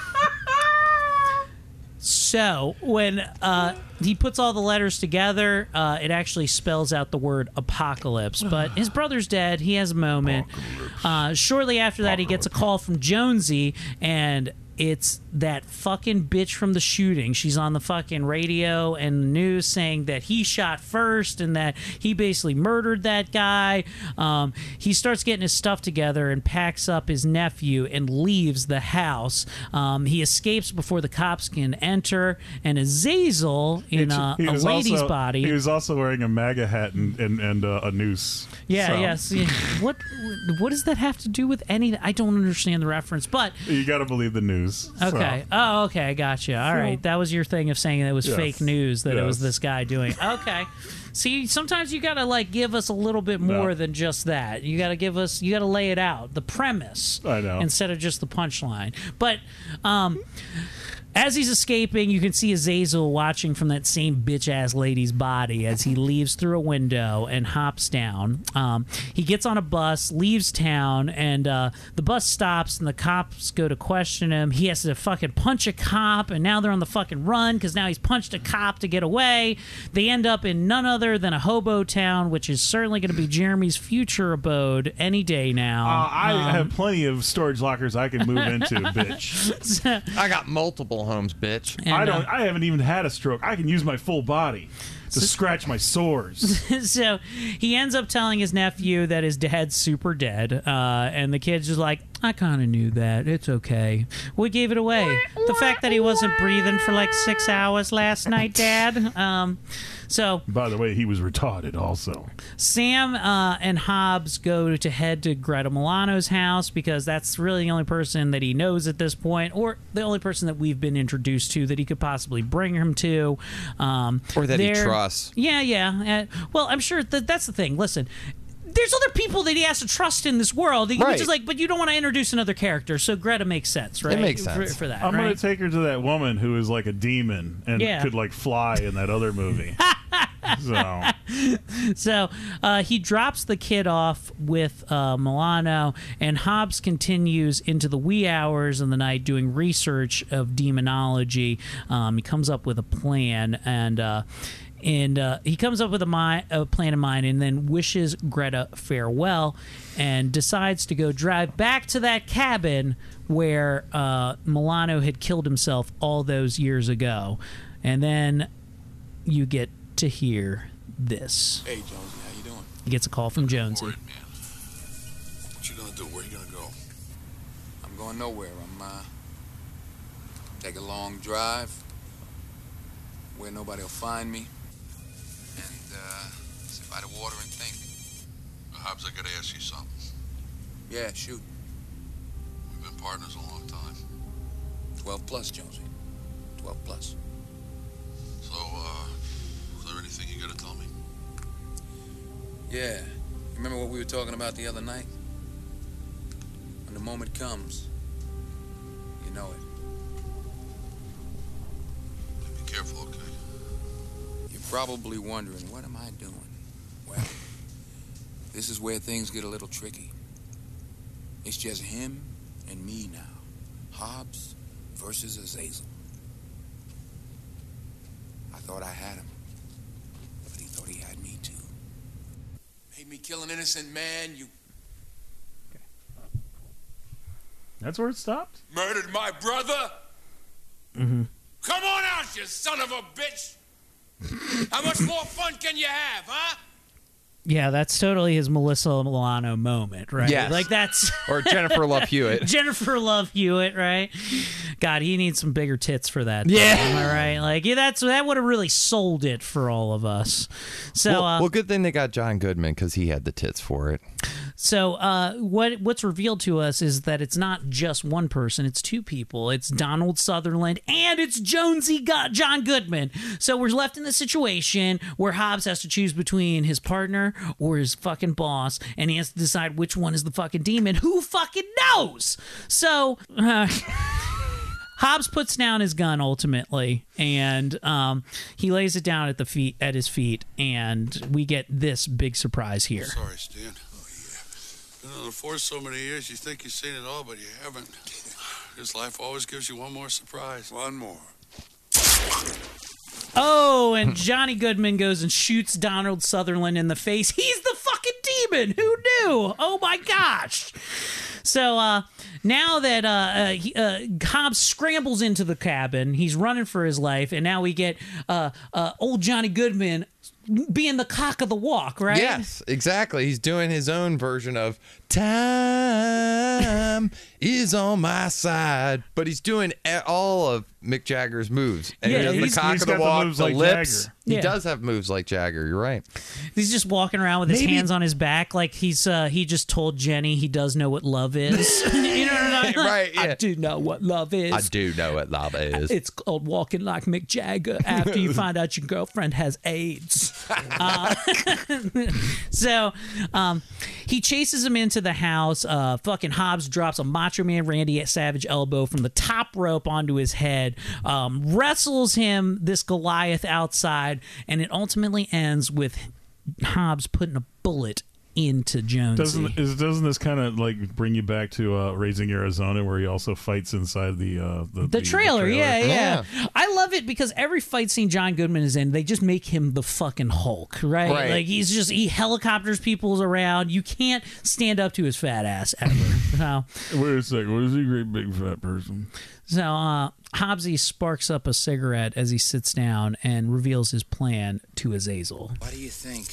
So when he puts all the letters together, it actually spells out the word apocalypse. But his brother's dead. He has a moment. Shortly after that, he gets a call from Jonesy, and it's that fucking bitch from the shooting. She's on the fucking radio and the news saying that he shot first and that he basically murdered that guy. He starts getting his stuff together and packs up his nephew and leaves the house. He escapes before the cops can enter, and Azazel in a lady's body. He was also wearing a MAGA hat and a noose. Yeah, so. yes. What does that have to do with anything? I don't understand the reference, but You got to believe the news. news. Okay. So. Oh, okay. I gotcha. All right. That was your thing of saying that it was Yes. fake news that it was Yes. this guy doing. Okay. See, sometimes you gotta like give us a little bit more than just that. You gotta give us. You gotta lay it out, the premise, I know. instead of just the punchline. But as he's escaping, you can see Azazel watching from that same bitch-ass lady's body as he leaves through a window and hops down. He gets on a bus, leaves town, and the bus stops, and the cops go to question him. He has to fucking punch a cop, and now they're on the fucking run because now he's punched a cop to get away. They end up in none other than a hobo town, which is certainly going to be Jeremy's future abode any day now. I have plenty of storage lockers I can move into, bitch. I got multiple homes, bitch. And, I haven't even had a stroke. I can use my full body to scratch my sores. So he ends up telling his nephew that his dad's super dead, and the kid's just like, I kind of knew that. It's okay. We gave it away. The fact that he wasn't breathing for like 6 hours last night, Dad. So, by the way, he was retarded also. Sam and Hobbs go to head to Greta Milano's house because that's really the only person that he knows at this point, or the only person that we've been introduced to that he could possibly bring him to. Or that he trusts. Yeah. Well, I'm sure that's the thing. Listen, there's other people that he has to trust in this world. Which is like, but you don't want to introduce another character, so Greta makes sense, right? It makes sense. For that, I'm right? going to take her to that woman who is like a demon and could like fly in that other movie. So he drops the kid off with Milano, and Hobbs continues into the wee hours of the night doing research of demonology. He comes up with a plan, and he comes up with a plan in mind, and then wishes Greta farewell, and decides to go drive back to that cabin where Milano had killed himself all those years ago. And then you get to hear this. Hey, Jonesy, how you doing? He gets a call from Jonesy. What you gonna do? Where you gonna go? I'm going nowhere. I'm take a long drive where nobody will find me, and sit by the water and think. Hobbs, I gotta ask you something. Yeah, shoot. We've been partners a long time. 12 plus, Jonesy. 12 plus. So, is there anything you gotta tell me? Yeah. You remember what we were talking about the other night? When the moment comes, you know it. Be careful, okay? You're probably wondering, what am I doing? Well, this is where things get a little tricky. It's just him and me now. Hobbs versus Azazel. I thought I had him, but he thought he had me too. Made me kill an innocent man, you That's where it stopped? murdered my brother? Mm-hmm. Come on out, you son of a bitch! How much more fun can you have, huh? Yeah, that's totally his Melissa Milano moment, right? Yes. Like that's Or Jennifer Love Hewitt. Jennifer Love Hewitt, right? God, he needs some bigger tits for that. Yeah. Am I right? Like, yeah, that would have really sold it for all of us. So, well, good thing they got John Goodman because he had the tits for it. So what's revealed to us is that it's not just one person, it's two people. It's Donald Sutherland and it's John Goodman. So we're left in the situation where Hobbs has to choose between his partner or his fucking boss, and he has to decide which one is the fucking demon. Who fucking knows? So Hobbs puts down his gun ultimately, and he lays it down at his feet, and we get this big surprise here. Sorry, Stan. Been on the force so many years, you think you've seen it all, but you haven't. This life always gives you one more surprise. One more. Oh, and Johnny Goodman goes and shoots Donald Sutherland in the face. He's the fucking demon. Who knew? Oh my gosh. So now that Hobbs scrambles into the cabin, he's running for his life, and now we get old Johnny Goodman being the cock of the walk, right? Yes, exactly. He's doing his own version of "Time is on my side," but he's doing all of Mick Jagger's moves. And Yeah, he does the cock he's of the got the walk, moves the like lips. Jagger. He Yeah. does have moves like Jagger. You're right. He's just walking around with his Maybe- hands on his back like he just told Jenny he does know what love is. You know what I mean? Right, yeah. I do know what love is. I do know what love is. It's called walking like Mick Jagger after you find out your girlfriend has AIDS. So he chases him into the house. Fucking Hobbs drops a Macho Man Randy Savage elbow from the top rope onto his head, wrestles him, this Goliath, outside, and it ultimately ends with Hobbs putting a bullet into Jonesy. Doesn't this kind of like bring you back to Raising Arizona, where he also fights inside the trailer? Yeah. I love it because every fight scene John Goodman is in, they just make him the fucking Hulk, right? Like he helicopters people around. You can't stand up to his fat ass ever. So, wait a second, what is he, great big fat person? So Hobbsy sparks up a cigarette as he sits down and reveals his plan to Azazel. Why do you think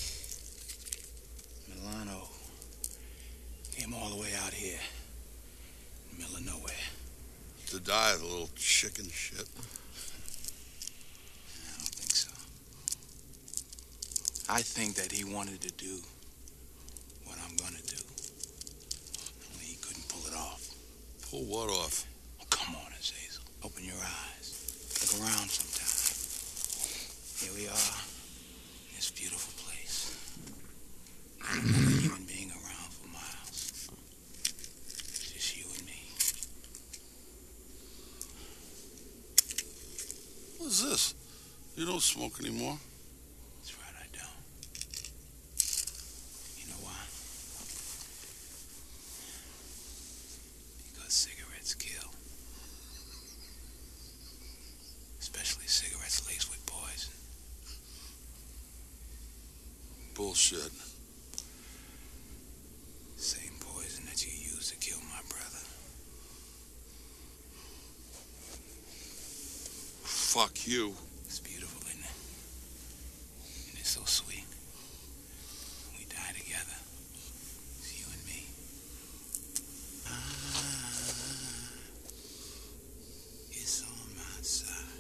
Milano came all the way out here, in the middle of nowhere? To die, the little chicken shit. I don't think so. I think that he wanted to do what I'm gonna do. Only he couldn't pull it off. Pull what off? Oh, come on, Azazel. Open your eyes. Look around sometime. Here we are, in this beautiful place. Ain't another human being around for miles. Just you and me. What's this? You don't smoke anymore. That's right, I don't. You know why? Because cigarettes kill. Especially cigarettes laced with poison. Bullshit. Same poison that you used to kill my brother. Fuck you. It's beautiful, isn't it? And it's so sweet. We die together. It's you and me. It's on my side.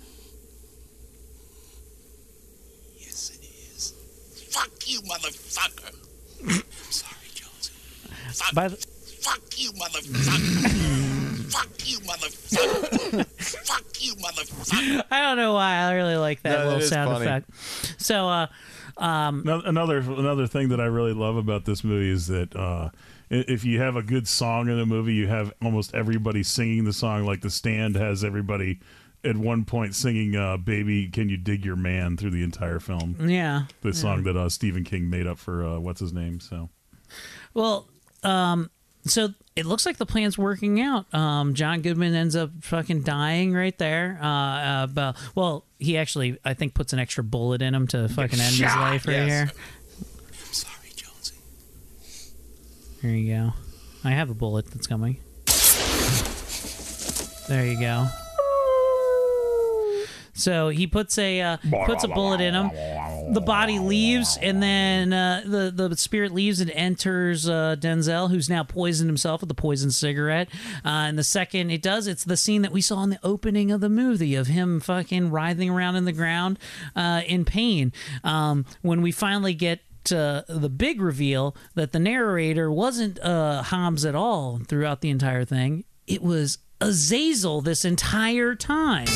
Yes, it is. Fuck you, motherfucker. I'm sorry, Jonesy. Fuck you, motherfucker. Fuck you, motherfucker. Fuck you, motherfucker. I don't know why. I really like that No, little that is sound funny. effect. So, another thing that I really love about this movie is that if you have a good song in a movie, you have almost everybody singing the song. Like The Stand has everybody at one point singing "Baby, Can You Dig Your Man" through the entire film. Yeah, the song that Stephen King made up for what's his name. So, well, so it looks like the plan's working out. John Goodman ends up fucking dying right there. Well, he actually, I think, puts an extra bullet in him to fucking end his life right here. I'm sorry, Jonesy. There you go. I have a bullet that's coming. There you go. So he puts a bullet in him. The body leaves, and then the spirit leaves and enters Denzel, who's now poisoned himself with the poisoned cigarette. And the second it does, it's the scene that we saw in the opening of the movie of him fucking writhing around in the ground in pain. When we finally get the big reveal that the narrator wasn't Hobbs at all throughout the entire thing, it was Azazel this entire time.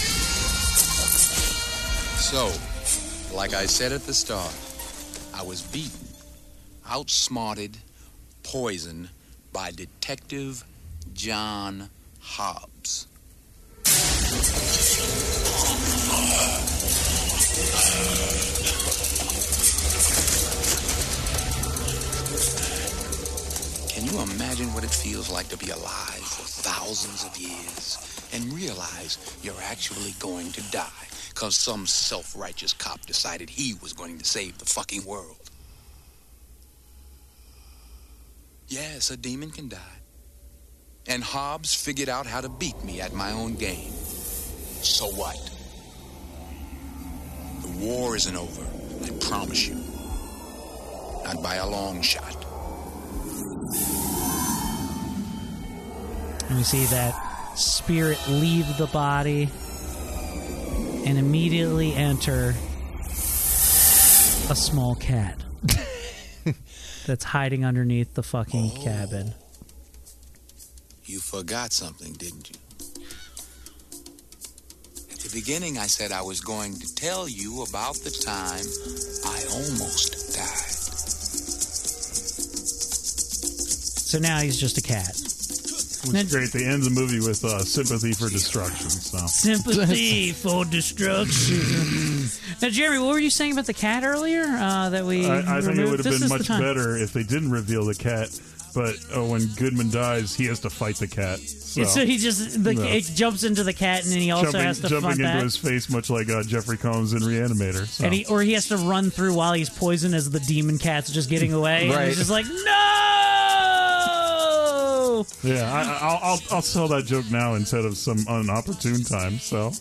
So, like I said at the start, I was beaten, outsmarted, poisoned by Detective John Hobbs. Can you imagine what it feels like to be alive for thousands of years and realize you're actually going to die because some self-righteous cop decided he was going to save the fucking world? Yes, a demon can die. And Hobbs figured out how to beat me at my own game. So what? The war isn't over. I promise you. Not by a long shot. And we see that spirit leave the body and immediately enter a small cat that's hiding underneath the fucking cabin. You forgot something, didn't you? At the beginning, I said I was going to tell you about the time I almost died. So now he's just a cat. Which is great. They end the movie with sympathy for destruction. So. Sympathy for destruction. Now, Jeremy, what were you saying about the cat earlier? That we I think it would have been much time. better if they didn't reveal the cat. But when Goodman dies, he has to fight the cat. So he just it jumps into the cat, and then he also has to jumping fight into that. his face, much like Jeffrey Combs in Reanimator. So. And he has to run through while he's poisoned as the demon cat's just getting away. Right. And he's just like, no. Yeah, I'll sell that joke now instead of some unopportune time. So.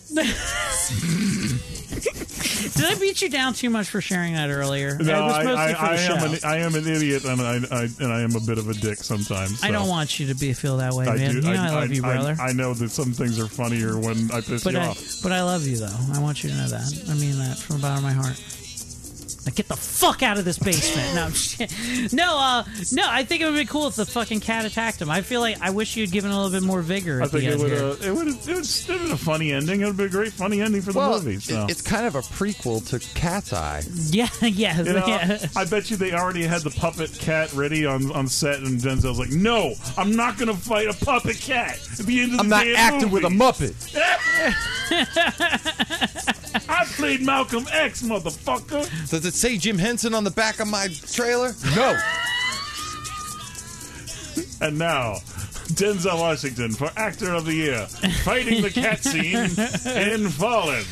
Did I beat you down too much for sharing that earlier? No, It was mostly for the show. I am an idiot, and I am a bit of a dick sometimes. So. I don't want you to feel that way, man. do. You know I love you, brother. I know that some things are funnier when I piss you off. But I love you, though. I want you to know that. I mean that from the bottom of my heart. Like, get the fuck out of this basement. No, I'm just kidding. No, I think it would be cool if the fucking cat attacked him. I feel like I wish you had given a little bit more vigor at the end here. It would have been a funny ending. It would be a great funny ending for the movie. So. It's kind of a prequel to Cat's Eye. Yeah. You know, I bet you they already had the puppet cat ready on set, and Denzel's like, "No, I'm not going to fight a puppet cat at the end of the I'm not damn acting movie. with a Muppet." I played Malcolm X, motherfucker. Does it say Jim Henson on the back of my trailer? No. And now, Denzel Washington for Actor of the Year, fighting the cat scene in Fallen.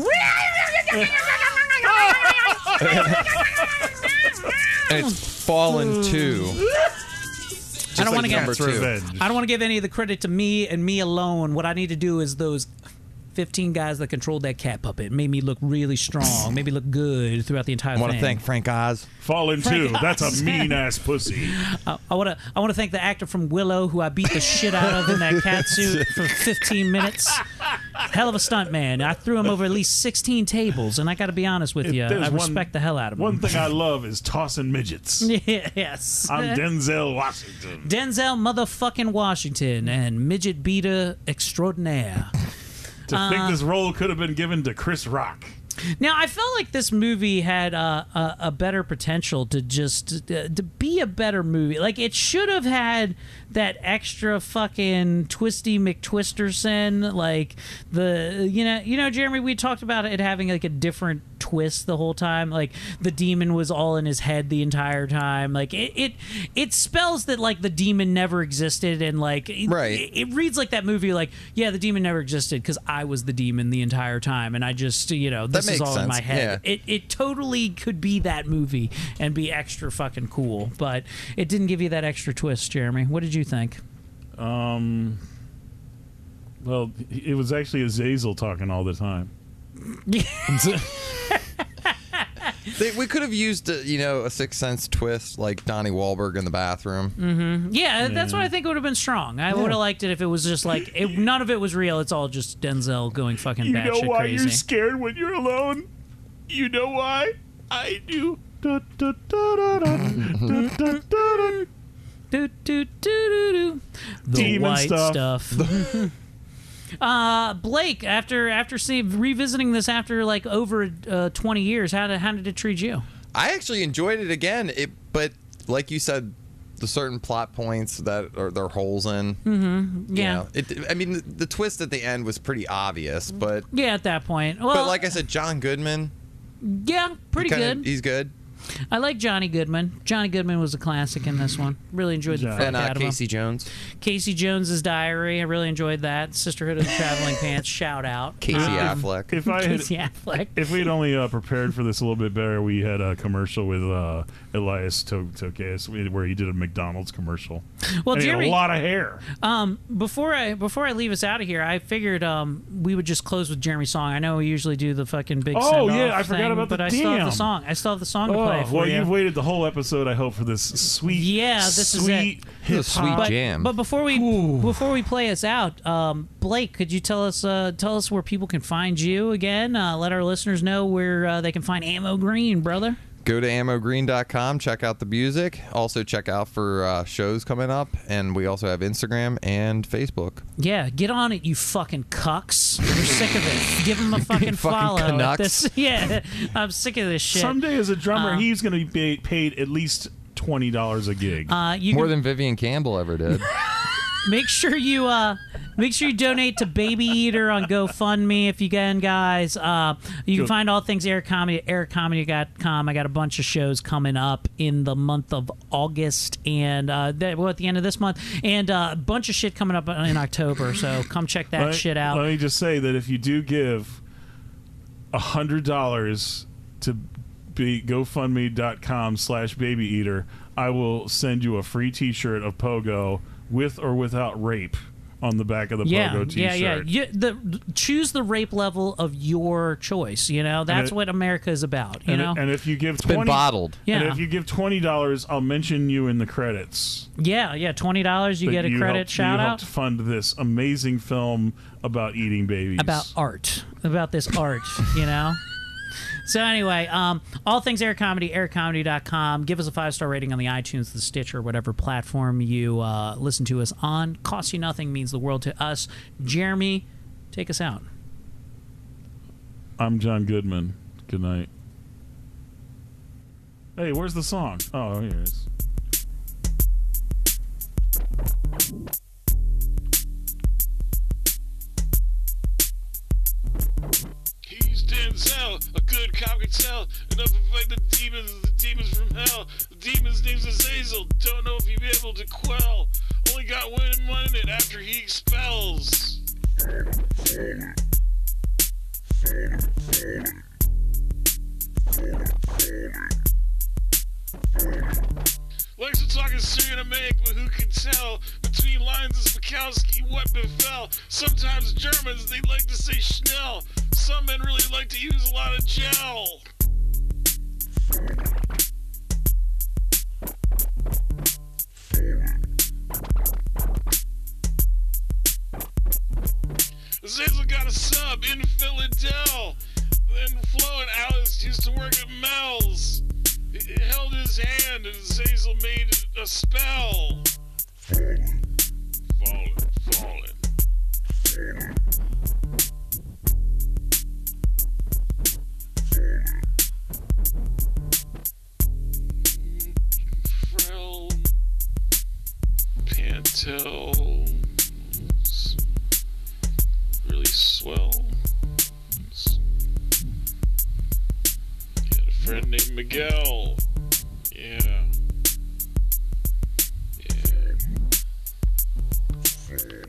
And it's Fallen 2. I don't want to Revenge. I don't want to give any of the credit to me and me alone. What I need to do is those 15 guys that controlled that cat puppet. It made me look really strong, made me look good throughout the entire thing. I want to thank Frank Oz. Fallen 2. That's a mean ass pussy. I want to thank the actor from Willow who I beat the shit out of in that cat suit for 15 minutes. Hell of a stunt man. I threw him over at least 16 tables, and I got to be honest with you, I respect the hell out of him. One thing I love is tossing midgets. Yes. I'm Denzel Washington. Denzel motherfucking Washington and midget beater extraordinaire. To think this role could have been given to Chris Rock. Now, I felt like this movie had a better potential to just to be a better movie. Like, it should have had that extra fucking twisty McTwisterson, like you know, Jeremy, we talked about it having like a different twist the whole time. Like, the demon was all in his head the entire time. Like, it spells that like the demon never existed, and like it reads like that movie. Like, yeah, the demon never existed because I was the demon the entire time, and I just this is all in my head. Yeah. It totally could be that movie and be extra fucking cool, but it didn't give you that extra twist. Jeremy, what did you think? Well, it was actually Azazel talking all the time. We could have used a Sixth Sense twist like Donnie Wahlberg in the bathroom. Mm-hmm. Yeah, that's what I think would have been strong. I would have liked it if it was just like none of it was real. It's all just Denzel going fucking batshit crazy. You know why you're scared when you're alone? You know why? I do. The Demon white stuff. Blake, after revisiting this after like over 20 years, how did it treat you? I actually enjoyed it again. But like you said, the certain plot points that there are holes in. Mm-hmm. Yeah. I mean, the twist at the end was pretty obvious, but yeah, at that point. Well, but like I said, John Goodman. Yeah, pretty good. He's good. I like Johnny Goodman. Johnny Goodman was a classic in this one. Really enjoyed the fuck And out of him. Casey Jones. Casey Jones's Diary. I really enjoyed that. Sisterhood of the Traveling Pants. Shout out. Casey Affleck. Casey Affleck. If we'd only prepared for this a little bit better, we had a commercial with Elias Tokeas where he did a McDonald's commercial. Well, and he had Jeremy, a lot of hair. Before I leave us out of here, I figured we would just close with Jeremy's song. I know we usually do the fucking big. Oh send-off yeah, I forgot thing, about but the I still have the song. I still have the song to play for well, you. you've waited the whole episode, I hope, for this sweet, this is sweet it. hip-hop jam. But before we play us out, Blake, could you tell us where people can find you again? Let our listeners know where they can find Ammo Green, brother. Go to ammogreen.com, check out the music. Also check out for shows coming up, and we also have Instagram and Facebook. Yeah, get on it, you fucking cucks. We're sick of it. Give him a fucking follow. Canucks. Yeah, I'm sick of this shit. Someday, as a drummer, he's going to be paid at least $20 a gig. More than Vivian Campbell ever did. Make sure you donate to Baby Eater on GoFundMe if you can, guys. You can find all things Eric Comedy at ericcomedy.com. I got a bunch of shows coming up in the month of August and at the end of this month, and a bunch of shit coming up in October. So come check that shit out. Let me just say that if you do give $100 to GoFundMe.com/BabyEater, I will send you a free T-shirt of Pogo with or without rape on the back of the Pogo T-shirt. Choose the rape level of your choice. You know, that's what America is about. You know, and if you give been bottled. And if you give $20, I'll mention you in the credits. Yeah, $20. You get a credit shout you out. helped fund this amazing film about eating babies. About art. About this art. You know. So anyway, all things Eric Comedy, ericcomedy.com. Give us a 5-star rating on the iTunes, the Stitcher, whatever platform you listen to us on. Costs you nothing, means the world to us. Jeremy, take us out. I'm John Goodman. Good night. Hey, where's the song? Oh, here it is. Denzel, a good cop can tell enough to fight the demons from hell. The demon's name is Azazel, don't know if he'll be able to quell. Only got one in it after he expels. Lex talking Cyrenaic, but who can tell? Between lines of Spakowski, what befell? Sometimes Germans, they like to say Schnell. Some men really like to use a lot of gel. Zazel got a sub in Philadelphia. Then Flo and Alice used to work at Mel's. He held his hand and Zazel made a spell. Falling. Frel, Pantel, really swell. Had a friend named Miguel. Yeah.